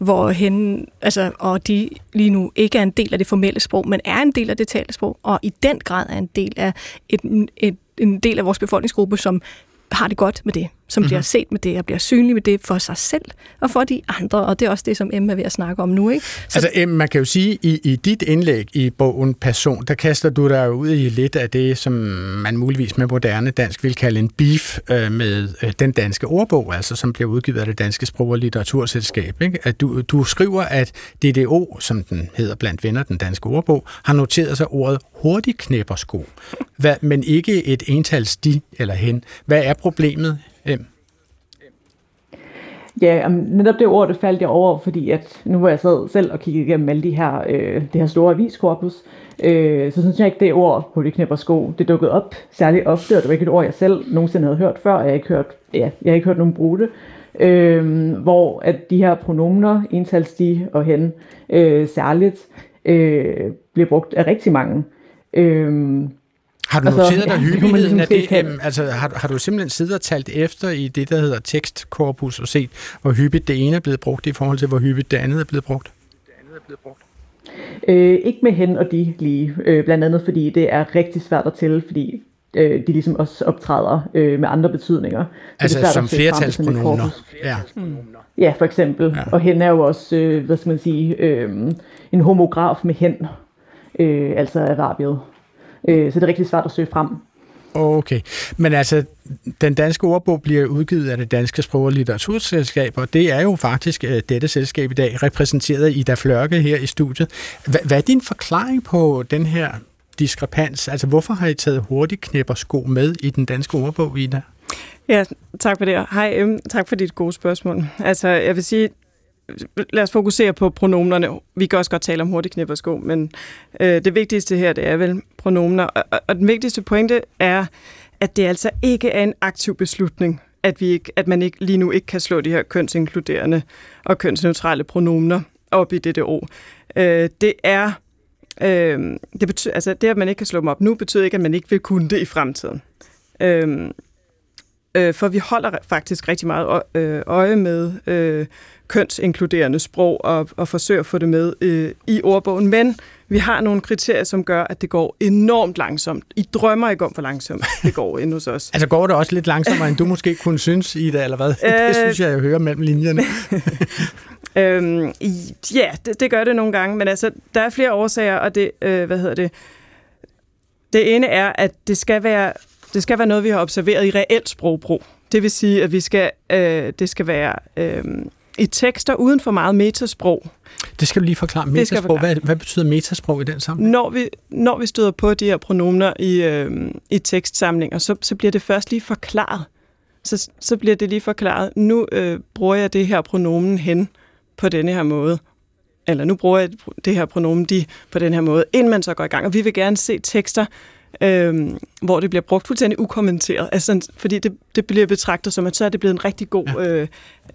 og de lige nu ikke er en del af det formelle sprog, men er en del af det talte sprog, og i den grad er en del af en del af vores befolkningsgruppe, som har det godt med det, som bliver set med det, og bliver synlig med det for sig selv og for de andre, og det er også det, som Emma er ved at snakke om nu, ikke? Altså Emma, man kan jo sige, i dit indlæg i bogen Person, der kaster du dig ud i lidt af det, som man muligvis med moderne dansk vil kalde en beef med den danske ordbog, altså som bliver udgivet af det danske sprog- og litteraturselskab, ikke? At du skriver, at DDO, som den hedder blandt venner, den danske ordbog, har noteret sig ordet hurtigknæppersko, men ikke et entals de eller hen. Hvad er problemet? Ja, netop det ord, det faldt jeg over, fordi at nu hvor jeg sad selv og kiggede igennem alle det her store aviskorpus, så synes jeg ikke, det ord hurtigknæppersko, det dukkede op særligt ofte, og det var ikke et ord, jeg selv nogensinde havde hørt før, og jeg har ikke hørt nogen bruge det. hvor at de her pronomener, entals de og hen, særligt bliver brugt af rigtig mange. Har du noteret dig hyppigheden af det? Har du simpelthen siddet og talt efter i det, der hedder tekstkorpus, og set, hvor hyppigt det ene er blevet brugt i forhold til, hvor hyppigt det andet er blevet brugt? Ikke med hen og de lige, blandt andet fordi det er rigtig svært at tælle, fordi de ligesom også optræder med andre betydninger. Altså som flertalspronomener. Ja, for eksempel. Ja. Og hen er jo også, hvad skal man sige, en homograf med hen, altså adverbiet. Så det er rigtig svært at søge frem. Okay, men altså, den danske ordbog bliver udgivet af det Danske Sprog- og Litteraturselskab, og det er jo faktisk dette selskab i dag, repræsenteret af Ida Flørke her i studiet. Hvad er din forklaring på den her diskrepans? Altså, hvorfor har I taget hurtigknæppersko med i den danske ordbog, Ida? Ja, tak for det. Hej, tak for dit gode spørgsmål. Altså, jeg vil sige, lad os fokusere på pronomerne. Vi kan også godt tale om hurtigknæppersko, men det vigtigste her, det er vel pronomener. Og den vigtigste pointe er, at det altså ikke er en aktiv beslutning, at man ikke lige nu ikke kan slå de her kønsinkluderende og kønsneutrale pronomener op i dette ord. Det er det betyder, altså det, at man ikke kan slå dem op nu, betyder ikke, at man ikke vil kunne det i fremtiden. For vi holder faktisk rigtig meget øje med kønsinkluderende sprog og forsøger at få det med i ordbogen, men vi har nogle kriterier, som gør, at det går enormt langsomt. I drømmer ikke om, hvor langsomt det går inde hos os. Altså går det også lidt langsommere, end du måske kunne synes, Ida, eller hvad? Det synes jeg hører mellem linjerne. Ja, det gør det nogle gange, men altså, der er flere årsager, og det, det ene er, at det skal være noget, vi har observeret i reelt sprogbrug. Det vil sige, at det skal være i tekster uden for meget metasprog. Det skal du lige forklare. Metasprog. Hvad betyder metasprog i den sammenhæng? Når vi støder på de her pronomener i tekstsamlinger, så bliver det først lige forklaret. Så bliver det lige forklaret. Nu bruger jeg det her pronomen hen på denne her måde. Eller nu bruger jeg det her pronomen de på den her måde, inden man så går i gang. Og vi vil gerne se tekster, hvor det bliver brugt fuldstændig ukommenteret. Altså, fordi det bliver betragtet som, at så er det blevet en rigtig god...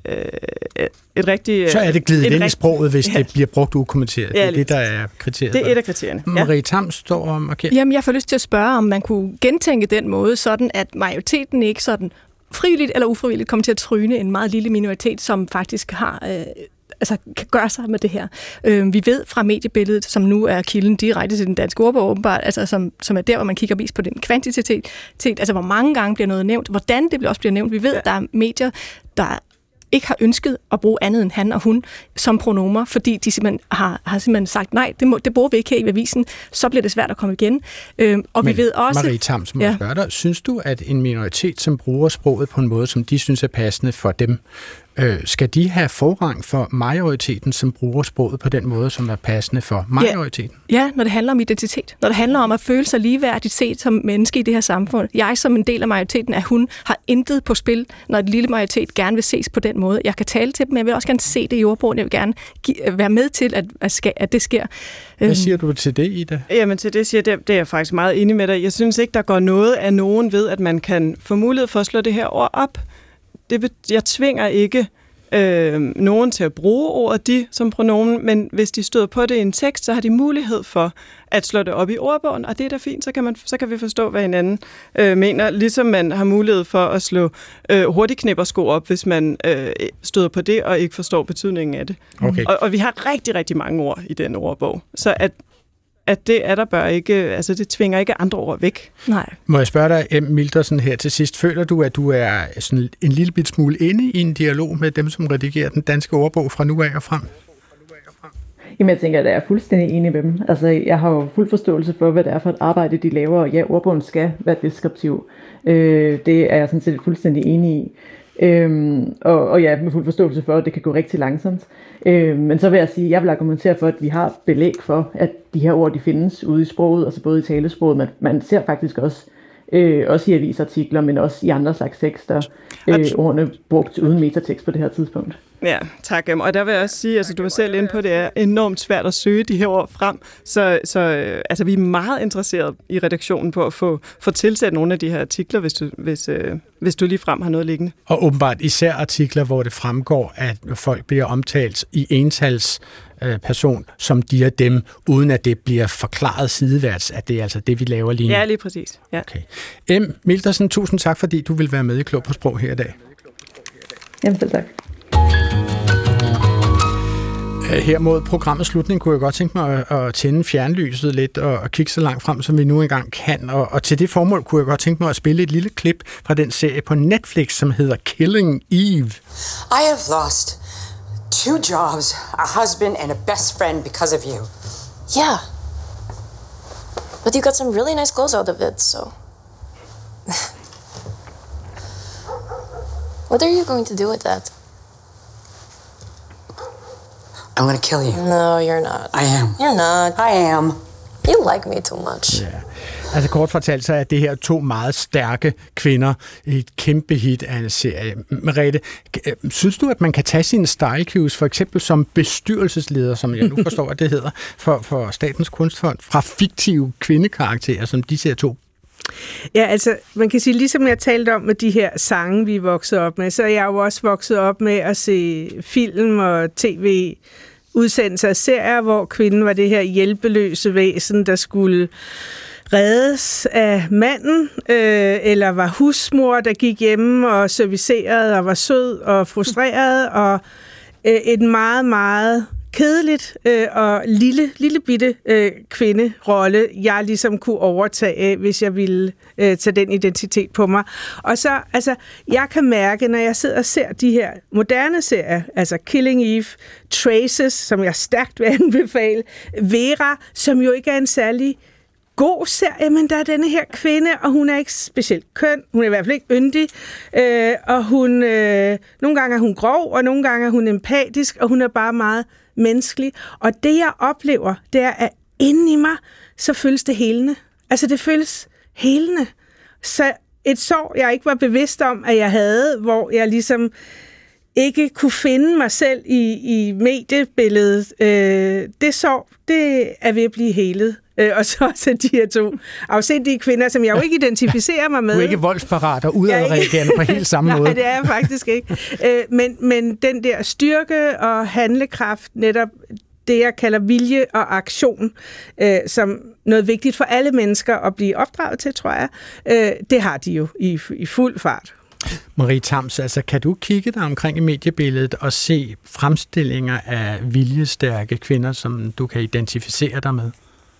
et rigtig, så er det glidet ind i sproget, hvis det bliver brugt ukommenteret. Det er det, der er kriteriet. Det er et af kriterierne. Marie Tam står og markerer. Jamen, jeg får lyst til at spørge, om man kunne gentænke den måde, sådan at majoriteten ikke sådan frivilligt eller ufrivilligt kommer til at tryne en meget lille minoritet, som faktisk har... kan gøre sig med det her. Vi ved fra mediebilledet, som nu er kilden direkte til den danske ordbog, åbenbart, altså som er der, hvor man kigger mest på den kvantitet, altså hvor mange gange bliver noget nævnt, hvordan det også bliver nævnt. Vi ved, at der er medier, der ikke har ønsket at bruge andet end han og hun som pronomer, fordi de simpelthen har simpelthen sagt, nej, det bruger vi ikke her i avisen, så bliver det svært at komme igen. Og vi ved også... Marie Tam, må jeg spørge dig, synes du, at en minoritet, som bruger sproget på en måde, som de synes er passende for dem, skal de have forrang for majoriteten, som bruger sproget på den måde, som er passende for majoriteten? Ja, når det handler om identitet. Når det handler om at føle sig ligeværdigt set som menneske i det her samfund. Jeg som en del af majoriteten af hun har intet på spil, når en lille majoritet gerne vil ses på den måde. Jeg kan tale til dem, men jeg vil også gerne se det i ordbogen. Jeg vil gerne være med til, at det sker. Hvad siger du til det, Ida? Jamen til det siger det er jeg faktisk meget enig med dig. Jeg synes ikke, der går noget af nogen ved, at man kan få mulighed for at slå det her ord op. Jeg tvinger ikke nogen til at bruge ordet de som pronomen, men hvis de støder på det i en tekst, så har de mulighed for at slå det op i ordbogen, og det er da fint, så kan vi forstå, hvad hinanden mener, ligesom man har mulighed for at slå hurtigknæppersko op, hvis man støder på det og ikke forstår betydningen af det. Okay. Og vi har rigtig, rigtig mange ord i den ordbog, så at det er der bør ikke, altså det tvinger ikke andre ord væk. Nej. Må jeg spørge dig, Em Mildersen, her til sidst. Føler du, at du er sådan en lille bit smule inde i en dialog med dem, som redigerer den danske ordbog fra nu af og frem? Jamen, jeg tænker, at jeg er fuldstændig enig med dem. Altså, jeg har jo fuld forståelse for, hvad det er for et arbejde, de laver, og ja, ordbogen skal være deskriptiv. Det er jeg sådan set fuldstændig enig i. Og ja, med fuld forståelse for, at det kan gå rigtig langsomt. Men så vil jeg sige, at jeg vil argumentere for, at vi har belæg for, at de her ord, de findes ude i sproget, altså både i talesproget, men man ser faktisk også i avisartikler, men også i andre slags tekster, ordene brugt uden metatekst på det her tidspunkt. Ja, tak. Og der vil jeg også sige, altså du er selv inde på, det er enormt svært at søge de her ord frem, så vi er meget interesserede i redaktionen på at få tilsat nogle af de her artikler, hvis du lige frem har noget liggende. Og åbenbart især artikler, hvor det fremgår, at folk bliver omtalt i entals person, som de er dem, uden at det bliver forklaret sideværts, at det er altså det, vi laver lige nu. Ja, lige præcis. Ja. Okay. M. Mildersen, tusind tak, fordi du vil være med i Klog på Sprog her i dag. Jamen, selv tak. Her mod programmets slutning kunne jeg godt tænke mig at tænde fjernlyset lidt og kigge så langt frem, som vi nu engang kan. Og til det formål kunne jeg godt tænke mig at spille et lille klip fra den serie på Netflix, som hedder Killing Eve. I have lost 2 jobs, a husband and a best friend because of you. Yeah. But you got some really nice clothes out of it, so... What are you going to do with that? I'm gonna kill you. No, you're not. I am. You're not. I am. You like me too much. Yeah. Altså kort fortalt, så er det her 2 meget stærke kvinder i et kæmpe hit af en serie. Merete, synes du, at man kan tage sine style cues, for eksempel som bestyrelsesleder, som jeg nu forstår, at det hedder, for Statens Kunstfond, fra fiktive kvindekarakterer, som de ser 2? Ja, altså, man kan sige, ligesom jeg talte om med de her sange, vi er vokset op med, så er jeg jo også vokset op med at se film og tv-udsendelser af serier, hvor kvinden var det her hjælpeløse væsen, der skulle reddes af manden, eller var husmor, der gik hjemme og servicerede og var sød og frustreret, og en meget, meget kedeligt og lille bitte kvinderolle, jeg ligesom kunne overtage, hvis jeg ville tage den identitet på mig. Og så, altså, jeg kan mærke, når jeg sidder og ser de her moderne serier, altså Killing Eve, Traces, som jeg stærkt vil anbefale, Vera, som jo ikke er en særlig god serie, men der er denne her kvinde, og hun er ikke specielt køn, hun er i hvert fald ikke yndig, og hun, nogle gange er hun grov, og nogle gange er hun empatisk, og hun er bare meget menneskelig. Og det, jeg oplever, det er, at inde i mig, så føles det helende. Altså, det føles helende. Så et sår, jeg ikke var bevidst om, at jeg havde, hvor jeg ligesom ikke kunne finde mig selv i mediebilledet, det sår, det er ved at blive helet. Og så også de her 2 afsindige kvinder, som jeg jo ikke identificerer mig med. Du er ikke voldsparat og udadreagerende på helt samme måde. Nej, det er jeg faktisk ikke. Men den der styrke og handlekraft, netop det, jeg kalder vilje og aktion, som noget vigtigt for alle mennesker at blive opdraget til, tror jeg, det har de jo i fuld fart. Marie Tams, altså kan du kigge dig omkring i mediebilledet og se fremstillinger af viljestærke kvinder, som du kan identificere dig med?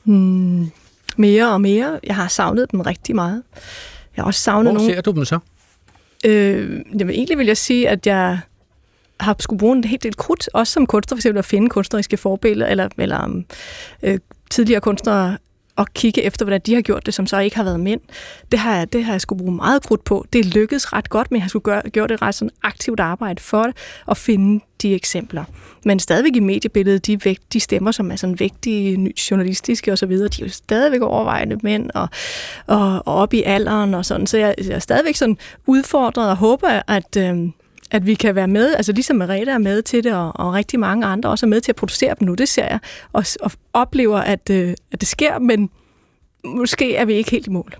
Mere og mere. Jeg har savnet dem rigtig meget. Jeg har også savnet Hvor ser du dem så? Jamen, egentlig vil jeg sige, at jeg har skulle bruge en helt del krudt, også som kunstner, for eksempel at finde kunstneriske forbilleder, eller tidligere kunstnere, og kigge efter, hvordan de har gjort det, som så ikke har været mænd. Det har jeg skulle bruge meget krudt på. Det lykkedes ret godt, men jeg skulle gøre det ret sådan aktivt arbejde for det, og finde de eksempler. Men stadigvæk i mediebilledet, de stemmer, som er sådan vægtige, journalistiske og så videre, de er jo stadigvæk overvejende mænd, og op i alderen og sådan. Så jeg er stadigvæk sådan udfordret og håber, at vi kan være med, altså ligesom Merete er med til det, og rigtig mange andre også er med til at producere dem nu, det ser jeg, og oplever, at det sker, men måske er vi ikke helt i mål.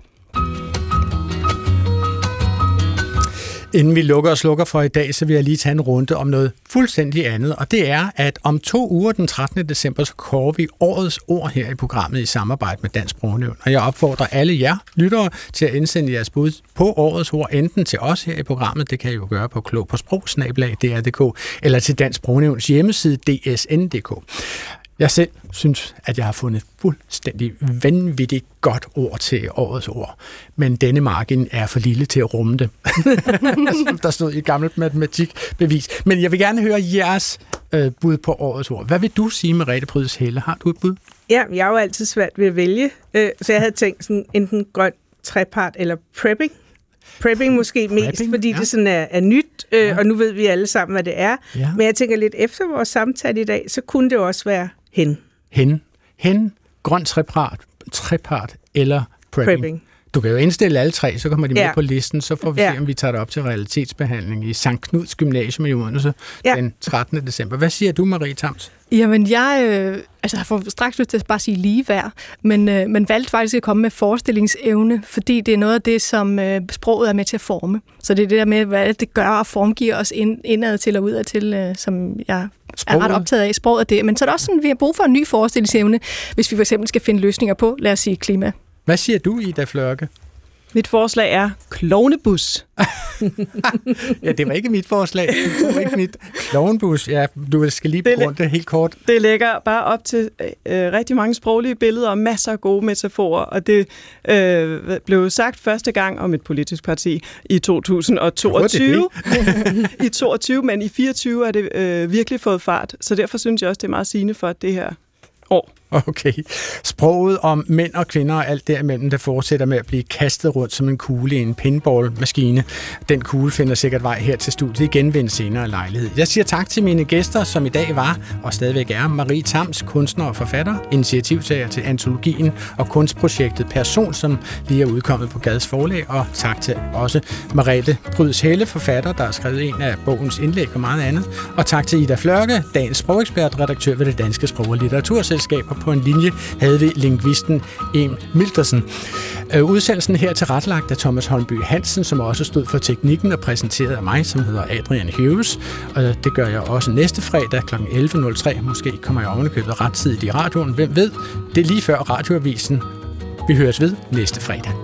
Inden vi lukker og slukker for i dag, så vil jeg lige tage en runde om noget fuldstændig andet, og det er, at om 2 uger, den 13. december, så kårer vi årets ord her i programmet i samarbejde med Dansk Sprognævn. Og jeg opfordrer alle jer lyttere til at indsende jeres bud på årets ord, enten til os her i programmet, det kan I jo gøre på klogpåsprog@dr.dk, eller til Dansk Sprognævns hjemmeside dsn.dk. Jeg selv synes, at jeg har fundet fuldstændig vanvittigt godt ord til årets ord. Men denne margin er for lille til at rumme det. Som der stod i et gammelt matematikbevis. Men jeg vil gerne høre jeres bud på årets ord. Hvad vil du sige, Merete Pryds Helle? Har du et bud? Ja, jeg er jo altid svært ved at vælge. Så jeg havde tænkt sådan enten grøn trepart eller prepping. Prepping måske mest, fordi det sådan er nyt, og nu ved vi alle sammen, hvad det er. Ja. Men jeg tænker lidt efter vores samtale i dag, så kunne det også være hen. Hen, grøn trepart eller prepping. Du kan jo indstille alle 3, så kommer de med på listen, så får vi se, om vi tager det op til realitetsbehandling i Sankt Knuds Gymnasium i Odense den 13. december. Hvad siger du, Marie Tams? Jamen, jeg får straks lyst til at bare sige ligeværd, men valgte faktisk at komme med forestillingsevne, fordi det er noget af det, som sproget er med til at forme. Så det er det der med, hvad det gør og formgiver os indad til og udad til, som jeg er ret optaget af. Sproget er det. Men så er det også sådan, at vi har brug for en ny forestillingsevne, hvis vi for eksempel skal finde løsninger på, lad os sige, klima. Hvad siger du, Ida Flørke? Mit forslag er klovnebus. Ja, det var ikke mit forslag. Det var ikke mit klovnebus. Ja, du skal lige begrunde det helt kort. Det lægger bare op til rigtig mange sproglige billeder og masser af gode metaforer, og det blev sagt første gang om et politisk parti i 2022. I 22, men i 24 er det virkelig fået fart, så derfor synes jeg også, det er meget sigende for det her år. Okay. Sproget om mænd og kvinder og alt derimellem, der fortsætter med at blive kastet rundt som en kugle i en pinballmaskine. Den kugle finder sikkert vej her til studiet igen ved en senere lejlighed. Jeg siger tak til mine gæster, som i dag var og stadigvæk er Marie Tams, kunstner og forfatter, initiativtager til antologien og kunstprojektet Person, som lige er udkommet på Gads Forlag. Og tak til også Merete Pryds Helle, forfatter, der har skrevet en af bogens indlæg og meget andet. Og tak til Ida Flørke, dagens sprogekspert, redaktør ved det Danske Sprog- og Litteraturselskab. På en linje havde vi lingvisten Em Mildersen. Udsendelsen her tilrettelagt af Thomas Holmby Hansen, som også stod for teknikken og præsenteret af mig, som hedder Adrian Hughes. Og det gør jeg også næste fredag kl. 11.03. Måske kommer jeg ovenikøbet rettidigt i radioen. Hvem ved? Det er lige før radioavisen. Vi høres ved næste fredag.